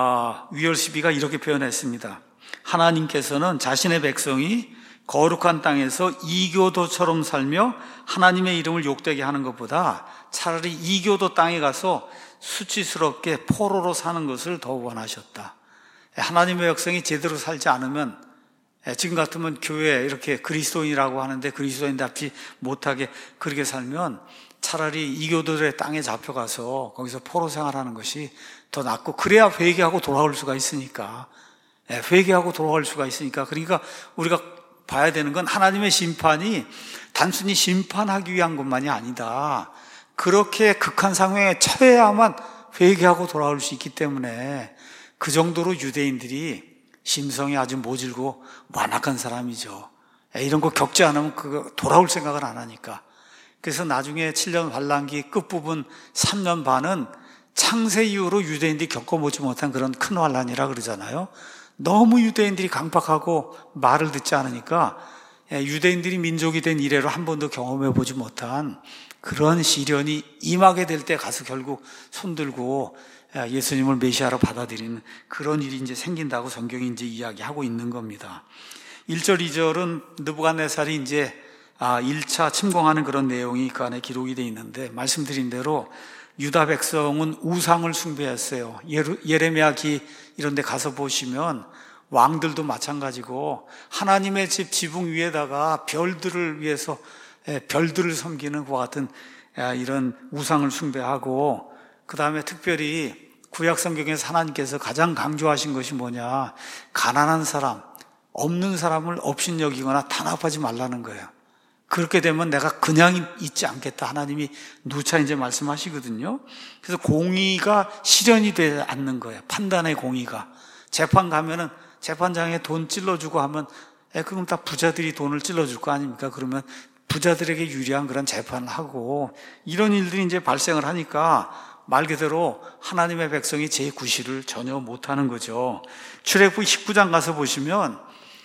위열 12가 이렇게 표현했습니다. 하나님께서는 자신의 백성이 거룩한 땅에서 이교도처럼 살며 하나님의 이름을 욕되게 하는 것보다 차라리 이교도 땅에 가서 수치스럽게 포로로 사는 것을 더 원하셨다. 하나님의 백성이 제대로 살지 않으면 지금 같으면 교회에 이렇게 그리스도인이라고 하는데 그리스도인답지 못하게 그렇게 살면 차라리 이교도들의 땅에 잡혀가서 거기서 포로 생활하는 것이 더 낫고 그래야 회개하고 돌아올 수가 있으니까 회개하고 돌아올 수가 있으니까 그러니까 우리가 봐야 되는 건 하나님의 심판이 단순히 심판하기 위한 것만이 아니다. 그렇게 극한 상황에 처해야만 회개하고 돌아올 수 있기 때문에 그 정도로 유대인들이 심성이 아주 모질고 완악한 사람이죠. 이런 거 겪지 않으면 그거 돌아올 생각을 안 하니까. 그래서 나중에 7년 환란기 끝부분 3년 반은 창세 이후로 유대인들이 겪어보지 못한 그런 큰 환란이라 그러잖아요. 너무 유대인들이 강박하고 말을 듣지 않으니까 유대인들이 민족이 된 이래로 한 번도 경험해보지 못한 그런 시련이 임하게 될 때 가서 결국 손들고 예수님을 메시아로 받아들이는 그런 일이 이제 생긴다고 성경이 이제 이야기하고 있는 겁니다. 1절, 2절은 느부갓네살이 이제 1차 침공하는 그런 내용이 그 안에 기록이 되어 있는데 말씀드린 대로 유다 백성은 우상을 숭배했어요. 예레미야기 이런 데 가서 보시면 왕들도 마찬가지고 하나님의 집 지붕 위에다가 별들을 위해서 별들을 섬기는 그와 같은 이런 우상을 숭배하고 그 다음에 특별히 구약 성경에서 하나님께서 가장 강조하신 것이 뭐냐, 가난한 사람, 없는 사람을 업신여기거나 탄압하지 말라는 거예요. 그렇게 되면 내가 그냥 있지 않겠다. 하나님이 누차 이제 말씀하시거든요. 그래서 공의가 실현이 되지 않는 거예요. 판단의 공의가. 재판 가면은 재판장에 돈 찔러주고 하면 그럼 다 부자들이 돈을 찔러줄 거 아닙니까? 그러면 부자들에게 유리한 그런 재판을 하고 이런 일들이 이제 발생을 하니까 말 그대로 하나님의 백성이 제9시를 전혀 못하는 거죠. 출애굽기 19장 가서 보시면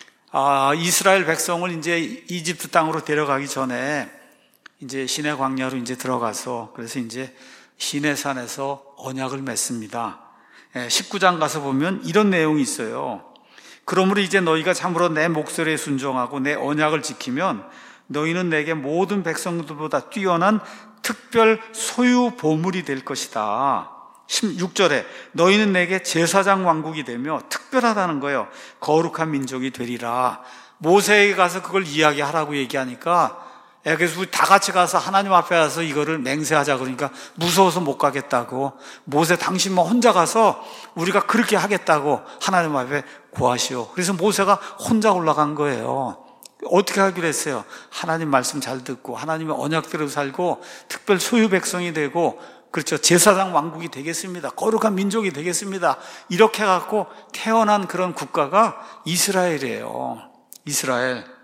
이스라엘 백성을 이제 이집트 땅으로 데려가기 전에 이제 시내 광야로 이제 들어가서 그래서 이제 시내산에서 언약을 맺습니다. 19장 가서 보면 이런 내용이 있어요. 그러므로 이제 너희가 참으로 내 목소리에 순종하고 내 언약을 지키면 너희는 내게 모든 백성들보다 뛰어난 특별 소유 보물이 될 것이다. 16절에 너희는 내게 제사장 왕국이 되며 특별하다는 거예요. 거룩한 민족이 되리라. 모세에게 가서 그걸 이야기하라고 얘기하니까 그래서 우리 다 같이 가서 하나님 앞에 가서 이거를 맹세하자 그러니까 무서워서 못 가겠다고, 모세 당신만 혼자 가서 우리가 그렇게 하겠다고 하나님 앞에 고하시오. 그래서 모세가 혼자 올라간 거예요. 어떻게 하기로 했어요? 하나님 말씀 잘 듣고 하나님의 언약대로 살고 특별 소유 백성이 되고, 그렇죠, 제사장 왕국이 되겠습니다. 거룩한 민족이 되겠습니다. 이렇게 해갖고 태어난 그런 국가가 이스라엘이에요. 이스라엘.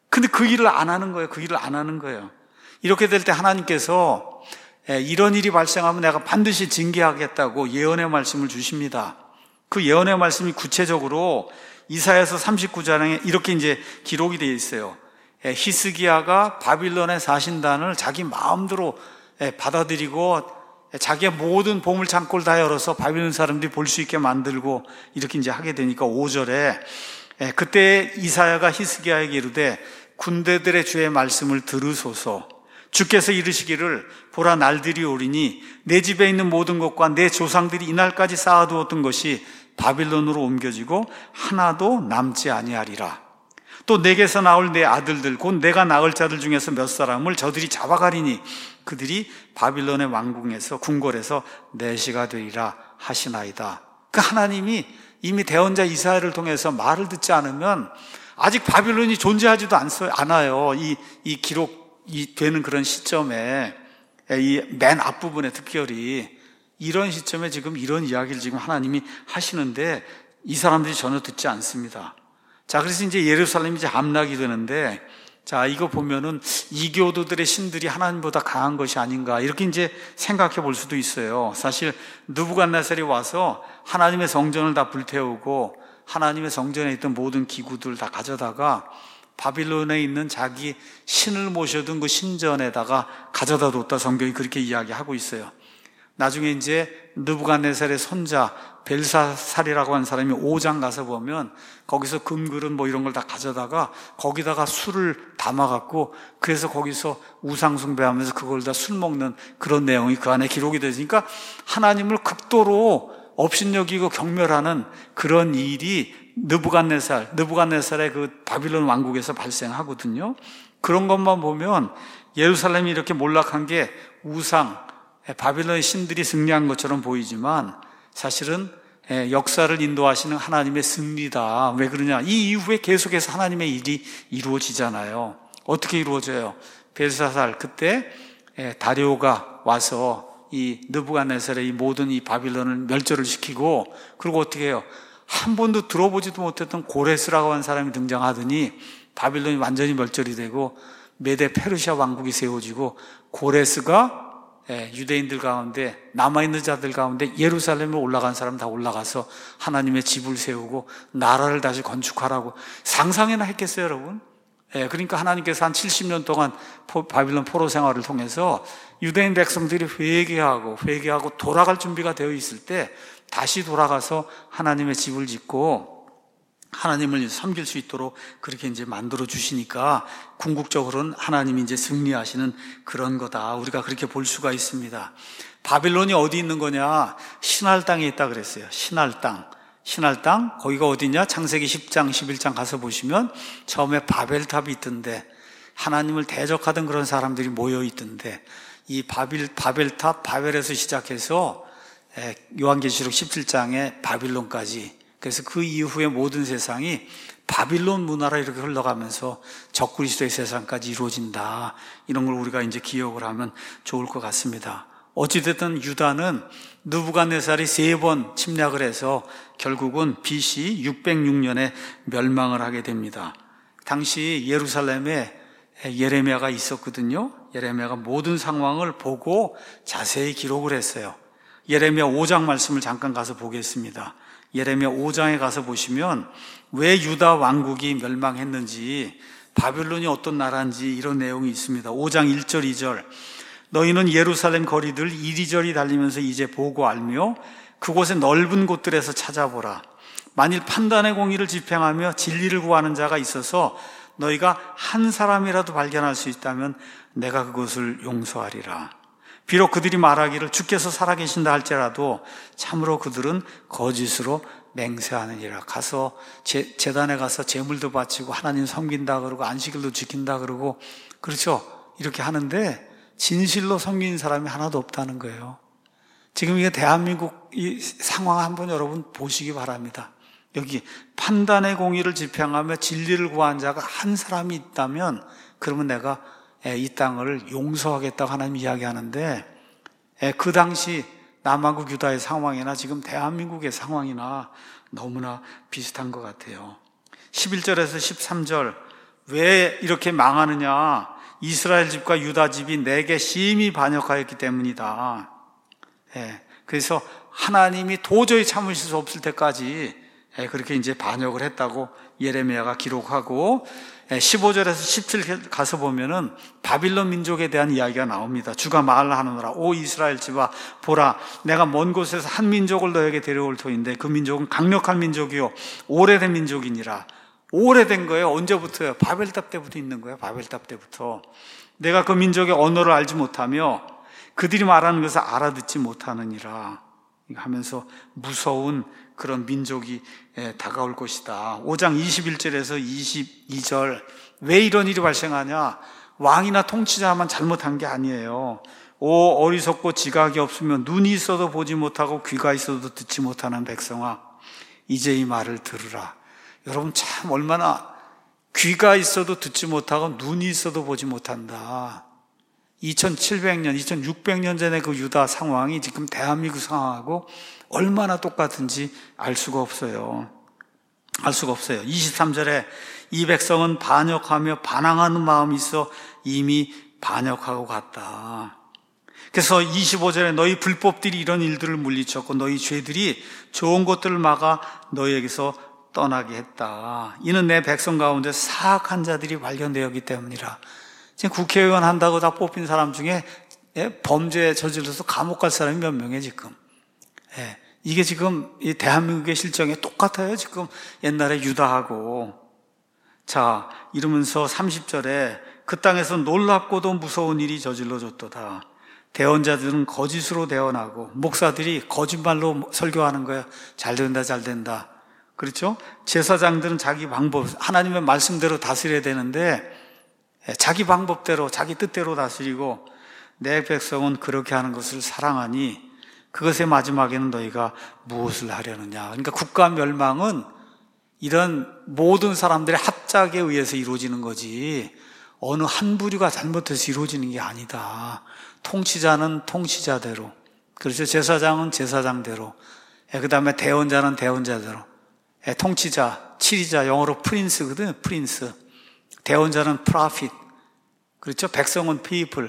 근데 그 일을 안 하는 거예요. 그 일을 안 하는 거예요. 이렇게 될 때 하나님께서 이런 일이 발생하면 내가 반드시 징계하겠다고 예언의 말씀을 주십니다. 그 예언의 말씀이 구체적으로 이사야서 39장에 이렇게 이제 기록이 되어 있어요. 히스기야가 바빌론의 사신단을 자기 마음대로 받아들이고 자기의 모든 보물 창고를 다 열어서 바빌론 사람들이 볼 수 있게 만들고 이렇게 이제 하게 되니까 5절에 그때 이사야가 히스기야에게 이르되 군대들의 주의 말씀을 들으소서. 주께서 이르시기를 보라 날들이 오리니 내 집에 있는 모든 것과 내 조상들이 이날까지 쌓아두었던 것이 바빌론으로 옮겨지고 하나도 남지 아니하리라. 또 내게서 나올 내 아들들 곧 내가 낳을 자들 중에서 몇 사람을 저들이 잡아가리니 그들이 바빌론의 왕궁에서 궁궐에서 내시가 되리라 하시나이다. 그 하나님이 이미 대언자 이사야를 통해서 말을 듣지 않으면 아직 바빌론이 존재하지도 않아요. 이 기록이 되는 그런 시점에 이 맨 앞부분에 특별히 이런 시점에 지금 이런 이야기를 지금 하나님이 하시는데 이 사람들이 전혀 듣지 않습니다. 자, 그래서 이제 예루살렘이 이제 함락이 되는데, 자, 이거 보면은 이교도들의 신들이 하나님보다 강한 것이 아닌가, 이렇게 이제 생각해 볼 수도 있어요. 사실, 느부갓네살이 와서 하나님의 성전을 다 불태우고, 하나님의 성전에 있던 모든 기구들 다 가져다가 바빌론에 있는 자기 신을 모셔둔 그 신전에다가 가져다 뒀다 성경이 그렇게 이야기하고 있어요. 나중에 이제 느부갓네살의 손자 벨사살이라고 하는 사람이 5장 가서 보면 거기서 금그릇 뭐 이런 걸 다 가져다가 거기다가 술을 담아갖고 그래서 거기서 우상숭배하면서 그걸 다 술 먹는 그런 내용이 그 안에 기록이 되니까 하나님을 극도로 업신여기고 경멸하는 그런 일이 느부갓네살의 그 바빌론 왕국에서 발생하거든요. 그런 것만 보면 예루살렘이 이렇게 몰락한 게 바빌론의 신들이 승리한 것처럼 보이지만 사실은 역사를 인도하시는 하나님의 승리다. 왜 그러냐? 이 이후에 계속해서 하나님의 일이 이루어지잖아요. 어떻게 이루어져요? 벨사살 그때 다리오가 와서 이 느부갓네살의 이 모든 이 바빌론을 멸절을 시키고 그리고 어떻게 해요? 한 번도 들어보지도 못했던 고레스라고 하는 사람이 등장하더니 바빌론이 완전히 멸절이 되고 메데 페르시아 왕국이 세워지고 고레스가 유대인들 가운데 남아있는 자들 가운데 예루살렘에 올라간 사람 다 올라가서 하나님의 집을 세우고 나라를 다시 건축하라고 상상이나 했겠어요, 여러분? 그러니까 하나님께서 한 70년 동안 바빌론 포로 생활을 통해서 유대인 백성들이 회개하고 돌아갈 준비가 되어 있을 때 다시 돌아가서 하나님의 집을 짓고 하나님을 섬길 수 있도록 그렇게 이제 만들어 주시니까 궁극적으로는 하나님이 이제 승리하시는 그런 거다. 우리가 그렇게 볼 수가 있습니다. 바빌론이 어디 있는 거냐? 신할 땅에 있다 그랬어요. 신할 땅. 거기가 어디냐? 창세기 10장, 11장 가서 보시면 처음에 바벨탑이 있던데 하나님을 대적하던 그런 사람들이 모여 있던데 이 바벨탑, 바벨에서 시작해서 요한계시록 17장에 바빌론까지 그래서 그 이후의 모든 세상이 바빌론 문화로 이렇게 흘러가면서 적그리스도의 세상까지 이루어진다. 이런 걸 우리가 이제 기억을 하면 좋을 것 같습니다. 어찌됐든 유다는 느부갓네살이 3번 침략을 해서 결국은 BC 606년에 멸망을 하게 됩니다. 당시 예루살렘에 예레미야가 있었거든요. 예레미야가 모든 상황을 보고 자세히 기록을 했어요. 예레미야 5장 말씀을 잠깐 가서 보겠습니다. 예레미야 5장에 가서 보시면 왜 유다 왕국이 멸망했는지 바빌론이 어떤 나라인지 이런 내용이 있습니다. 5장 1절 2절 너희는 예루살렘 거리들 이리저리 달리면서 이제 보고 알며 그곳의 넓은 곳들에서 찾아보라. 만일 판단의 공의를 집행하며 진리를 구하는 자가 있어서 너희가 한 사람이라도 발견할 수 있다면 내가 그것을 용서하리라. 비록 그들이 말하기를 주께서 살아계신다 할지라도 참으로 그들은 거짓으로 맹세하느니라. 가서 제단에 가서 제물도 바치고 하나님 섬긴다 그러고 안식일도 지킨다 그러고 그렇죠. 이렇게 하는데 진실로 섬기는 사람이 하나도 없다는 거예요. 지금 이게 대한민국 이 상황 한번 여러분 보시기 바랍니다. 여기 판단의 공의를 집행하며 진리를 구한 자가 한 사람이 있다면 그러면 내가 이 땅을 용서하겠다고 하나님 이야기하는데 그 당시 남한국 유다의 상황이나 지금 대한민국의 상황이나 너무나 비슷한 것 같아요. 11절에서 13절 왜 이렇게 망하느냐? 이스라엘 집과 유다 집이 내게 심히 반역하였기 때문이다. 그래서 하나님이 도저히 참으실 수 없을 때까지 그렇게 이제 반역을 했다고 예레미야가 기록하고, 15절에서 17절 가서 보면은 바빌론 민족에 대한 이야기가 나옵니다. 주가 말하노라. 오 이스라엘 집아, 보라, 내가 먼 곳에서 한 민족을 너에게 데려올 터인데 그 민족은 강력한 민족이요 오래된 민족이니라. 오래된 거예요. 언제부터요? 바벨탑 때부터 있는 거예요. 바벨탑 때부터. 내가 그 민족의 언어를 알지 못하며 그들이 말하는 것을 알아듣지 못하느니라 하면서 무서운 그런 민족이 다가올 것이다. 5장 21절에서 22절, 왜 이런 일이 발생하냐? 왕이나 통치자만 잘못한 게 아니에요. 오 어리석고 지각이 없으면 눈이 있어도 보지 못하고 귀가 있어도 듣지 못하는 백성아, 이제 이 말을 들으라. 여러분, 참 얼마나 귀가 있어도 듣지 못하고 눈이 있어도 보지 못한다. 2700년, 2600년 전에 그 유다 상황이 지금 대한민국 상황하고 얼마나 똑같은지 알 수가 없어요. 23절에 이 백성은 반역하며 반항하는 마음이 있어 이미 반역하고 갔다. 그래서 25절에 너희 불법들이 이런 일들을 물리쳤고 너희 죄들이 좋은 것들을 막아 너희에게서 떠나게 했다. 이는 내 백성 가운데 사악한 자들이 발견되었기 때문이라. 지금 국회의원 한다고 다 뽑힌 사람 중에 범죄 저질러서 감옥 갈 사람이 몇 명이에요 지금. 이게 지금 이 대한민국의 실정에 똑같아요 지금 옛날에 유다하고. 자, 이러면서 30절에 그 땅에서 놀랍고도 무서운 일이 저질러졌도다. 대언자들은 거짓으로 대언하고 목사들이 거짓말로 설교하는 거예요. 잘 된다 잘 된다. 그렇죠? 제사장들은 자기 방법, 하나님의 말씀대로 다스려야 되는데 자기 방법대로 자기 뜻대로 다스리고, 내 백성은 그렇게 하는 것을 사랑하니 그것의 마지막에는 너희가 무엇을 하려느냐. 그러니까 국가 멸망은 이런 모든 사람들의 합작에 의해서 이루어지는 거지 어느 한 부류가 잘못해서 이루어지는 게 아니다. 통치자는 통치자대로, 그렇죠? 제사장은 제사장대로, 그 다음에 대언자는 대언자대로, 통치자, 치리자, 영어로 프린스거든요. 프린스. 대언자는 프라핏. 그렇죠? 백성은 피플.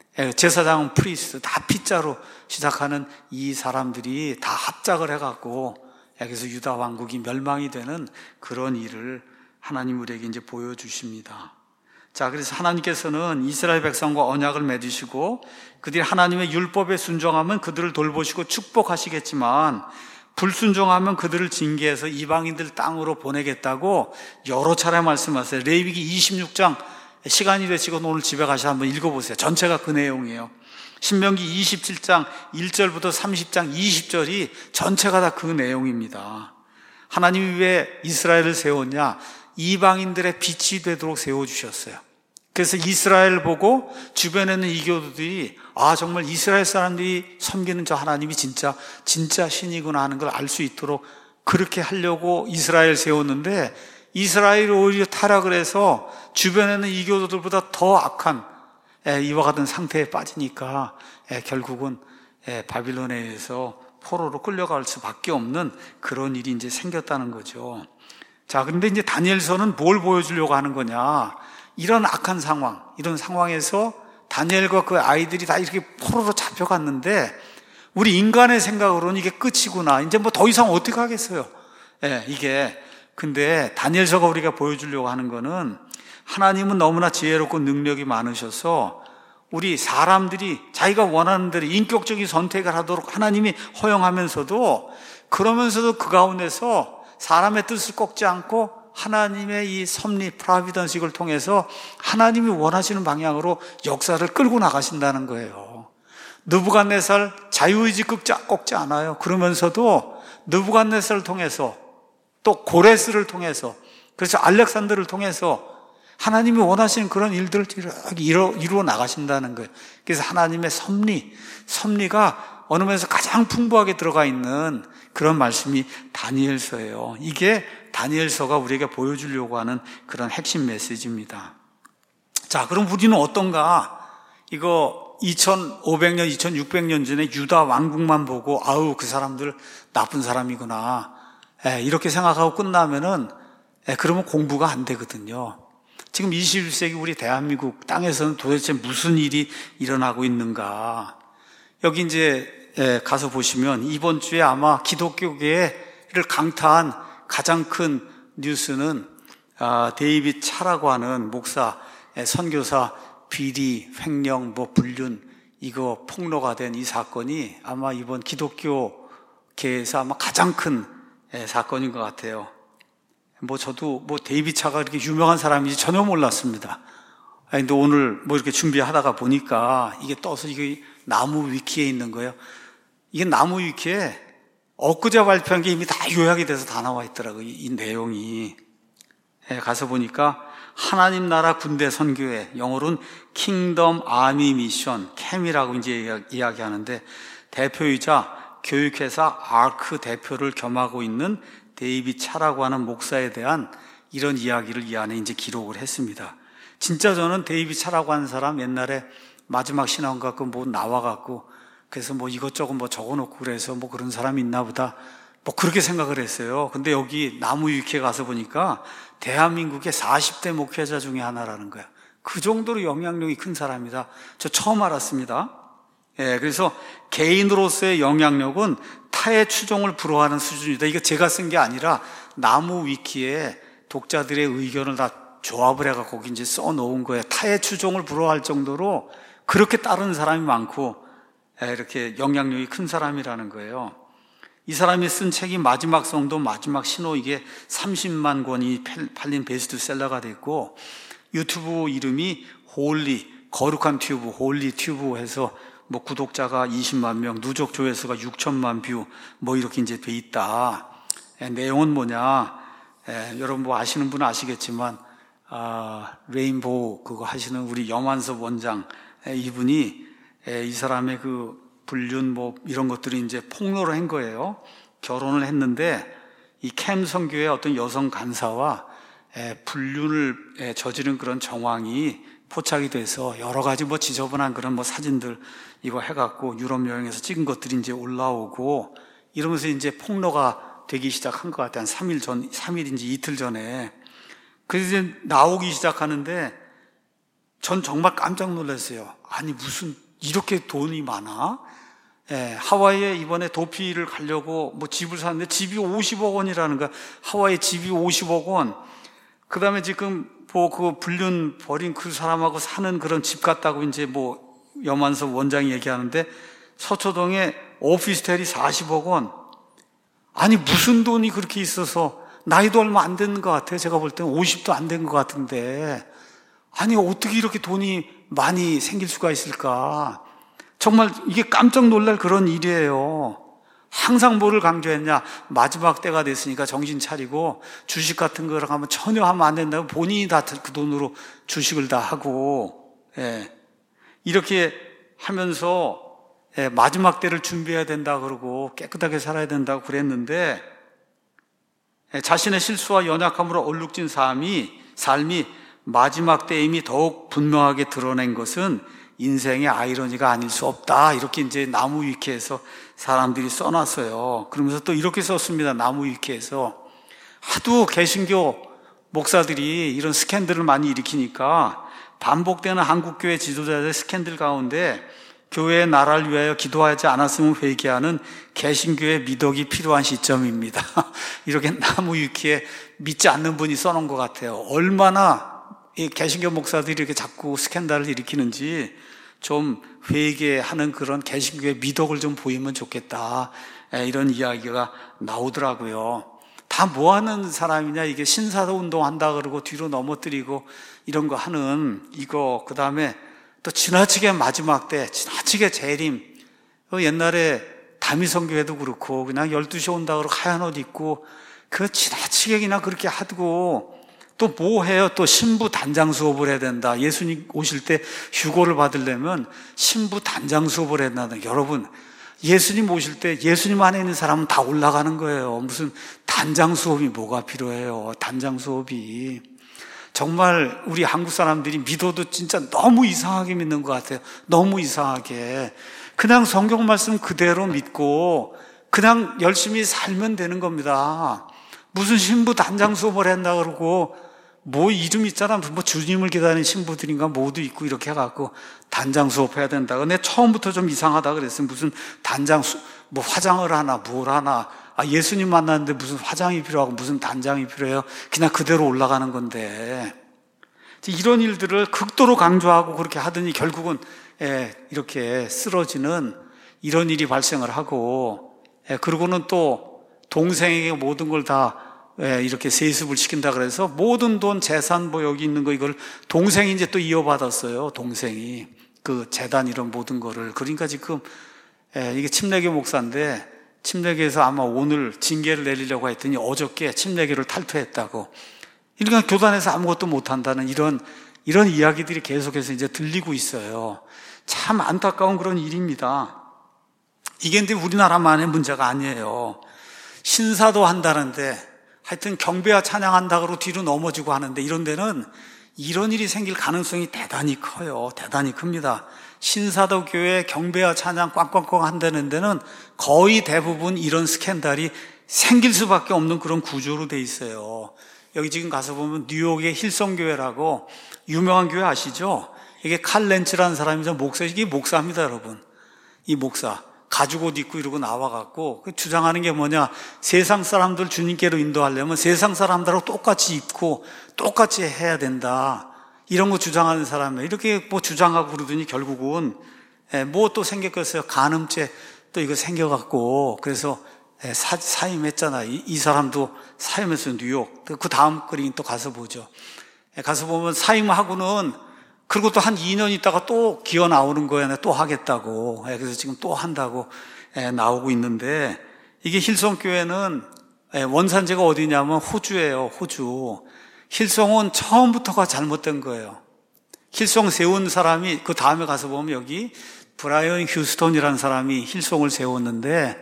제사장은 프리스트. 다 피자로 시작하는 이 사람들이 다 합작을 해갖고, 그래서 유다 왕국이 멸망이 되는 그런 일을 하나님 우리에게 이제 보여주십니다. 자, 그래서 하나님께서는 이스라엘 백성과 언약을 맺으시고 그들이 하나님의 율법에 순종하면 그들을 돌보시고 축복하시겠지만, 불순종하면 그들을 징계해서 이방인들 땅으로 보내겠다고 여러 차례 말씀하세요. 레위기 26장, 시간이 되시고 오늘 집에 가셔서 한번 읽어보세요. 전체가 그 내용이에요. 신명기 27장 1절부터 30장 20절이 전체가 다 그 내용입니다. 하나님이 왜 이스라엘을 세웠냐? 이방인들의 빛이 되도록 세워주셨어요. 그래서 이스라엘 보고 주변에 있는 이교도들이 정말 이스라엘 사람들이 섬기는 저 하나님이 진짜 신이구나 하는 걸 알 수 있도록 그렇게 하려고 이스라엘 세웠는데, 이스라엘이 오히려 타락을 해서 주변에 있는 이교도들보다 더 악한 이와 같은 상태에 빠지니까 결국은 바빌론에 의해서 포로로 끌려갈 수밖에 없는 그런 일이 이제 생겼다는 거죠. 자, 그런데 이제 다니엘서는 뭘 보여주려고 하는 거냐? 이런 악한 상황, 이런 상황에서 다니엘과 그 아이들이 다 이렇게 포로로 잡혀갔는데, 우리 인간의 생각으로는 이게 끝이구나. 이제 뭐 더 이상 어떻게 하겠어요? 이게. 근데 다니엘서가 우리가 보여주려고 하는 거는, 하나님은 너무나 지혜롭고 능력이 많으셔서 우리 사람들이 자기가 원하는 대로 인격적인 선택을 하도록 하나님이 허용하면서도, 그러면서도 그 가운데서 사람의 뜻을 꺾지 않고 하나님의 이 섭리, 프라비던식을 통해서 하나님이 원하시는 방향으로 역사를 끌고 나가신다는 거예요. 느부갓네살 자유의지 꺾지 않아요. 그러면서도 느부갓네살을 통해서, 또 고레스를 통해서, 그래서 알렉산더를 통해서 하나님이 원하시는 그런 일들을 이루어 나가신다는 거예요. 그래서 하나님의 섭리가 어느 면에서 가장 풍부하게 들어가 있는 그런 말씀이 다니엘서예요. 이게 다니엘서가 우리에게 보여주려고 하는 그런 핵심 메시지입니다. 자, 그럼 우리는 어떤가? 이거 2500년, 2600년 전에 유다 왕국만 보고 그 사람들 나쁜 사람이구나, 이렇게 생각하고 끝나면은 그러면 공부가 안 되거든요. 지금 21세기 우리 대한민국 땅에서는 도대체 무슨 일이 일어나고 있는가? 여기 이제 가서 보시면 이번 주에 아마 기독교계를 강타한 가장 큰 뉴스는 데이빗 차라고 하는 목사, 선교사 비리, 횡령, 불륜 이거 폭로가 된 이 사건이 아마 이번 기독교계에서 아마 가장 큰 사건인 것 같아요. 저도 데이빗 차가 그렇게 유명한 사람인지 전혀 몰랐습니다. 근데 오늘 이렇게 준비하다가 보니까 이게 떠서 이게 나무 위키에 있는 거예요. 이게 나무 위키에 엊그제 발표한 게 이미 다 요약이 돼서 다 나와 있더라고요. 이 내용이. 가서 보니까 하나님 나라 군대 선교회, 영어로는 킹덤 아미 미션, 캠이라고 이제 이야기하는데 대표이자 교육회사 아크 대표를 겸하고 있는 데이빗 차라고 하는 목사에 대한 이런 이야기를 이 안에 이제 기록을 했습니다. 진짜 저는 데이빗 차라고 하는 사람 옛날에 마지막 신앙 갖고 나와갖고 그래서 이것저것 적어놓고 그래서 그런 사람이 있나 보다 그렇게 생각을 했어요. 근데 여기 나무 위키에 가서 보니까 대한민국의 40대 목회자 중에 하나라는 거야. 그 정도로 영향력이 큰 사람이다. 저 처음 알았습니다. 그래서 개인으로서의 영향력은 타의 추종을 불허하는 수준이다. 이거 제가 쓴 게 아니라 나무 위키에 독자들의 의견을 다 조합을 해갖고 거기 이제 써놓은 거예요. 타의 추종을 불허할 정도로 그렇게 따르는 사람이 많고 이렇게 영향력이 큰 사람이라는 거예요. 이 사람이 쓴 책이 마지막 성도, 마지막 신호 이게 30만 권이 팔린 베스트셀러가 됐고 유튜브 이름이 홀리, 거룩한 튜브, 홀리 튜브 해서 구독자가 20만 명, 누적 조회수가 6천만 뷰 이렇게 이제 돼 있다. 내용은 뭐냐? 여러분 아시는 분은 아시겠지만 레인보우 그거 하시는 우리 염한섭 원장 이분이 이 사람의 그 불륜 이런 것들이 이제 폭로를 한 거예요. 결혼을 했는데 이 캠 선교의 어떤 여성 간사와 불륜을 저지른 그런 정황이 포착이 돼서 여러 가지 지저분한 그런 사진들 이거 해갖고 유럽 여행에서 찍은 것들이 이제 올라오고 이러면서 이제 폭로가 되기 시작한 것 같아요. 한 3일인지 이틀 전에. 그래서 이제 나오기 시작하는데 전 정말 깜짝 놀랐어요. 아니 무슨 이렇게 돈이 많아? 하와이에 이번에 도피를 가려고 집을 샀는데 집이 50억 원이라는 거야. 하와이 집이 50억 원. 그 다음에 지금 그 불륜 벌인 그 사람하고 사는 그런 집 같다고 이제 염한섭 원장이 얘기하는데 서초동에 오피스텔이 40억 원. 아니 무슨 돈이 그렇게 있어서 나이도 얼마 안 되는 것 같아요. 제가 볼 때는 50도 안 된 것 같은데 아니 어떻게 이렇게 돈이 많이 생길 수가 있을까? 정말 이게 깜짝 놀랄 그런 일이에요. 항상 뭐를 강조했냐? 마지막 때가 됐으니까 정신 차리고 주식 같은 거를 하면 전혀 하면 안 된다고 본인이 다 그 돈으로 주식을 다 하고 이렇게 하면서 마지막 때를 준비해야 된다 그러고 깨끗하게 살아야 된다고 그랬는데 자신의 실수와 연약함으로 얼룩진 삶이 마지막 때임이 더욱 분명하게 드러낸 것은 인생의 아이러니가 아닐 수 없다. 이렇게 이제 나무 위키에서 사람들이 써놨어요. 그러면서 또 이렇게 썼습니다. 나무 위키에서 하도 개신교 목사들이 이런 스캔들을 많이 일으키니까 반복되는 한국교회 지도자들의 스캔들 가운데 교회의 나라를 위하여 기도하지 않았으면 회개하는 개신교의 미덕이 필요한 시점입니다. 이렇게 나무 위키에 믿지 않는 분이 써놓은 것 같아요. 얼마나 이 개신교 목사들이 이렇게 자꾸 스캔들을 일으키는지 좀 회개하는 그런 개신교의 미덕을 좀 보이면 좋겠다. 이런 이야기가 나오더라고요. 다 뭐 하는 사람이냐? 이게 신사도 운동한다 그러고 뒤로 넘어뜨리고 이런 거 하는 이거, 그 다음에 또 지나치게 마지막 때, 지나치게 재림. 옛날에 다미성교회도 그렇고 그냥 12시에 온다 그러고 하얀 옷 입고 그 지나치게 그냥 그렇게 하고 또 뭐 해요? 또 신부 단장 수업을 해야 된다. 예수님 오실 때 휴고를 받으려면 신부 단장 수업을 해야 된다. 여러분, 예수님 오실 때 예수님 안에 있는 사람은 다 올라가는 거예요. 무슨 단장 수업이 뭐가 필요해요? 단장 수업이. 정말 우리 한국 사람들이 믿어도 진짜 너무 이상하게 믿는 것 같아요. 너무 이상하게. 그냥 성경 말씀 그대로 믿고 그냥 열심히 살면 되는 겁니다. 무슨 신부 단장 수업을 한다 그러고 뭐 이름 있잖아. 뭐 주님을 기다리는 신부들인가 모두 있고 이렇게 해갖고 단장 수업해야 된다. 근데 처음부터 좀 이상하다 그랬어요. 무슨 뭐 화장을 하나, 뭘 하나. 예수님 만났는데 무슨 화장이 필요하고 무슨 단장이 필요해요. 그냥 그대로 올라가는 건데. 이런 일들을 극도로 강조하고 그렇게 하더니 결국은 이렇게 쓰러지는 이런 일이 발생을 하고, 그러고는 또 동생에게 모든 걸 다 이렇게 세습을 시킨다 그래서 모든 돈, 재산 뭐 여기 있는 거 이걸 동생이 이제 또 이어받았어요. 동생이 그 재단 이런 모든 거를. 그러니까 지금 이게 침례교 목사인데 침례교에서 아마 오늘 징계를 내리려고 했더니 어저께 침례교를 탈퇴했다고. 그러니까 교단에서 아무것도 못한다는 이런 이야기들이 계속해서 이제 들리고 있어요. 참 안타까운 그런 일입니다. 이게 근데 우리나라만의 문제가 아니에요. 신사도 한다는데 하여튼 경배와 찬양한다고 뒤로 넘어지고 하는데 이런 데는 이런 일이 생길 가능성이 대단히 커요. 대단히 큽니다. 신사도 교회 경배와 찬양 꽝꽝꽝 한다는 데는 거의 대부분 이런 스캔들이 생길 수밖에 없는 그런 구조로 돼 있어요. 여기 지금 가서 보면 뉴욕의 힐송교회라고 유명한 교회 아시죠? 이게 칼 렌츠라는 사람이죠. 목사, 이게 목사입니다, 여러분. 이 목사. 가죽 옷 입고 이러고 나와갖고 주장하는 게 뭐냐, 세상 사람들 주님께로 인도하려면 세상 사람들하고 똑같이 입고 똑같이 해야 된다, 이런 거 주장하는 사람이에요. 이렇게 뭐 주장하고 그러더니 결국은 뭐 또 생겼겠어요. 간음죄 또 이거 생겨갖고 그래서 사임했잖아. 이 사람도 사임했어요. 뉴욕. 그 다음 그림 또 가서 보죠. 가서 보면 사임하고는 그리고 또 한 2년 있다가 또 기어 나오는 거야. 또 하겠다고. 그래서 지금 또 한다고 나오고 있는데, 이게 힐송교회는 원산지가 어디냐면 호주예요. 호주. 힐송은 처음부터가 잘못된 거예요. 힐송 세운 사람이, 그 다음에 가서 보면 여기 브라이언 휴스턴이라는 사람이 힐송을 세웠는데,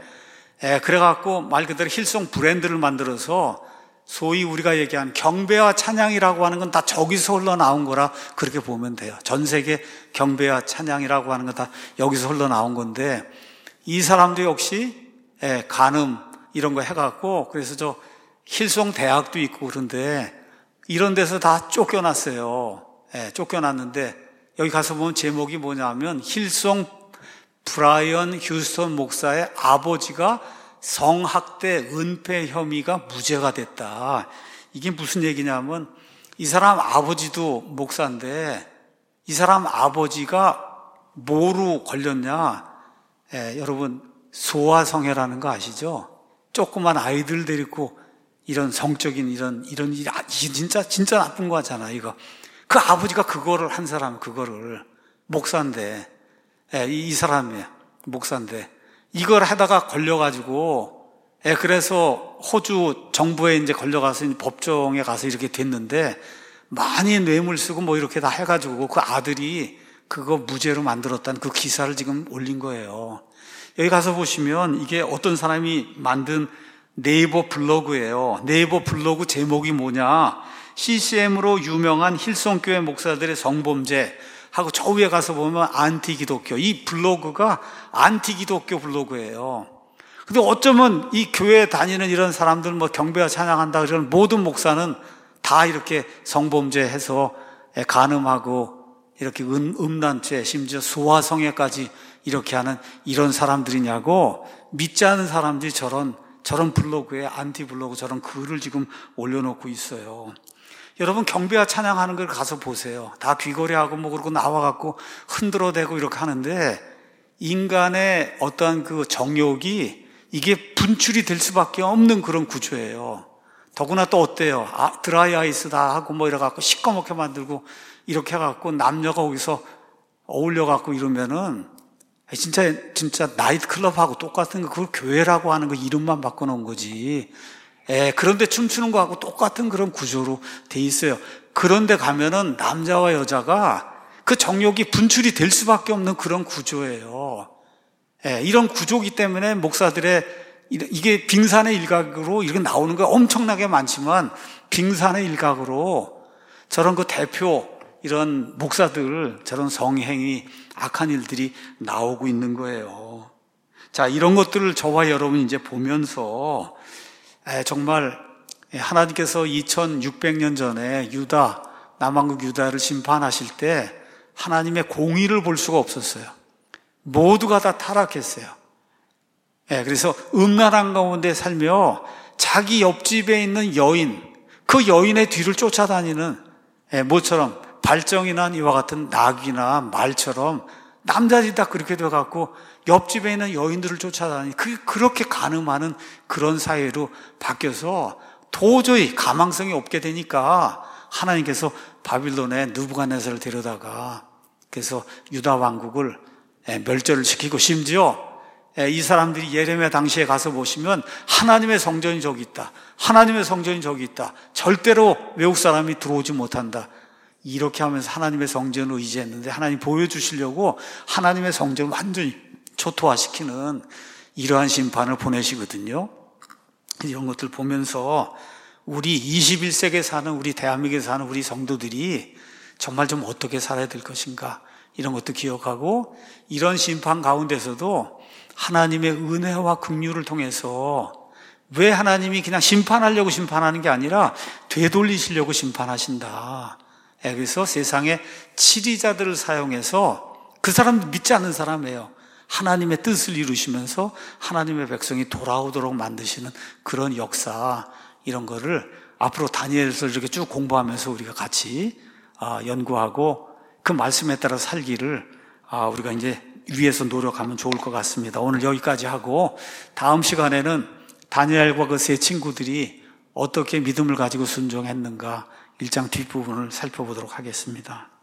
그래갖고 말 그대로 힐송 브랜드를 만들어서 소위 우리가 얘기한 경배와 찬양이라고 하는 건 다 저기서 흘러나온 거라 그렇게 보면 돼요. 전 세계 경배와 찬양이라고 하는 건 다 여기서 흘러나온 건데, 이 사람도 역시 간음 이런 거 해갖고, 그래서 저 힐송 대학도 있고 그런데 이런 데서 다 쫓겨났어요. 쫓겨났는데 여기 가서 보면 제목이 뭐냐면 힐송 브라이언 휴스턴 목사의 아버지가 성학대 은폐 혐의가 무죄가 됐다. 이게 무슨 얘기냐면 이 사람 아버지도 목사인데 이 사람 아버지가 뭐로 걸렸냐? 여러분 소아성애라는 거 아시죠? 조그만 아이들 데리고 이런 성적인 이런 일이 진짜 나쁜 거잖아. 이거 그 아버지가 그거를 한 사람, 그거를 목사인데 이 사람이 목사인데 이걸 하다가 걸려가지고, 그래서 호주 정부에 이제 걸려가서 법정에 가서 이렇게 됐는데, 많이 뇌물 쓰고 뭐 이렇게 다 해가지고 그 아들이 그거 무죄로 만들었다는 그 기사를 지금 올린 거예요. 여기 가서 보시면 이게 어떤 사람이 만든 네이버 블로그예요. 네이버 블로그 제목이 뭐냐? CCM으로 유명한 힐송교회 목사들의 성범죄 하고 저 위에 가서 보면 안티기독교. 이 블로그가 안티기독교 블로그예요. 근데 어쩌면 이 교회에 다니는 이런 사람들 뭐 경배와 찬양한다 그러는 모든 목사는 다 이렇게 성범죄 해서 간음하고 이렇게 음란죄 심지어 소아성애까지 이렇게 하는 이런 사람들이냐고, 믿지 않은 사람들이 저런 블로그에 안티 블로그 저런 글을 지금 올려놓고 있어요. 여러분 경배와 찬양하는 걸 가서 보세요. 다 귀걸이하고 뭐 그러고 나와갖고 흔들어대고 이렇게 하는데 인간의 어떠한 그 정욕이 이게 분출이 될 수밖에 없는 그런 구조예요. 더구나 또 어때요? 드라이 아이스 다 하고 뭐 이래갖고 시꺼멓게 만들고 이렇게 해갖고 남녀가 거기서 어울려갖고 이러면은 진짜 나이트클럽하고 똑같은 거, 그걸 교회라고 하는 거 이름만 바꿔놓은 거지. 그런데 춤추는 거하고 똑같은 그런 구조로 돼 있어요. 그런데 가면은 남자와 여자가 그 정욕이 분출이 될 수밖에 없는 그런 구조예요. 이런 구조이기 때문에 목사들의 이게 빙산의 일각으로 이렇게 나오는 거 엄청나게 많지만 빙산의 일각으로 저런 그 대표 이런 목사들 저런 성행위 악한 일들이 나오고 있는 거예요. 자, 이런 것들을 저와 여러분이 이제 보면서 정말 하나님께서 2600년 전에 남왕국 유다를 심판하실 때 하나님의 공의를 볼 수가 없었어요. 모두가 다 타락했어요. 그래서 음란한 가운데 살며 자기 옆집에 있는 여인, 그 여인의 뒤를 쫓아다니는 모처럼 발정이 난 이와 같은 낙이나 말처럼 남자들이 다 그렇게 돼갖고 옆집에 있는 여인들을 쫓아다니는 그렇게 간음하는 그런 사회로 바뀌어서 도저히 가망성이 없게 되니까 하나님께서 바빌론에 느부갓네살을 데려다가 그래서 유다 왕국을 멸절을 시키고 심지어 이 사람들이 예레미야 당시에 가서 보시면 하나님의 성전이 저기 있다. 하나님의 성전이 저기 있다. 절대로 외국 사람이 들어오지 못한다. 이렇게 하면서 하나님의 성전을 의지했는데 하나님 보여주시려고 하나님의 성전을 완전히 초토화시키는 이러한 심판을 보내시거든요. 이런 것들 보면서 우리 21세기에 사는 우리 대한민국에 사는 우리 성도들이 정말 좀 어떻게 살아야 될 것인가 이런 것도 기억하고 이런 심판 가운데서도 하나님의 은혜와 긍휼을 통해서 왜 하나님이 그냥 심판하려고 심판하는 게 아니라 되돌리시려고 심판하신다. 그래서 세상에 치리자들을 사용해서 그 사람도 믿지 않는 사람이에요. 하나님의 뜻을 이루시면서 하나님의 백성이 돌아오도록 만드시는 그런 역사 이런 거를 앞으로 다니엘서 이렇게 쭉 공부하면서 우리가 같이 연구하고 그 말씀에 따라 살기를 우리가 이제 위에서 노력하면 좋을 것 같습니다. 오늘 여기까지 하고 다음 시간에는 다니엘과 그 세 친구들이 어떻게 믿음을 가지고 순종했는가 1장 뒷부분을 살펴보도록 하겠습니다.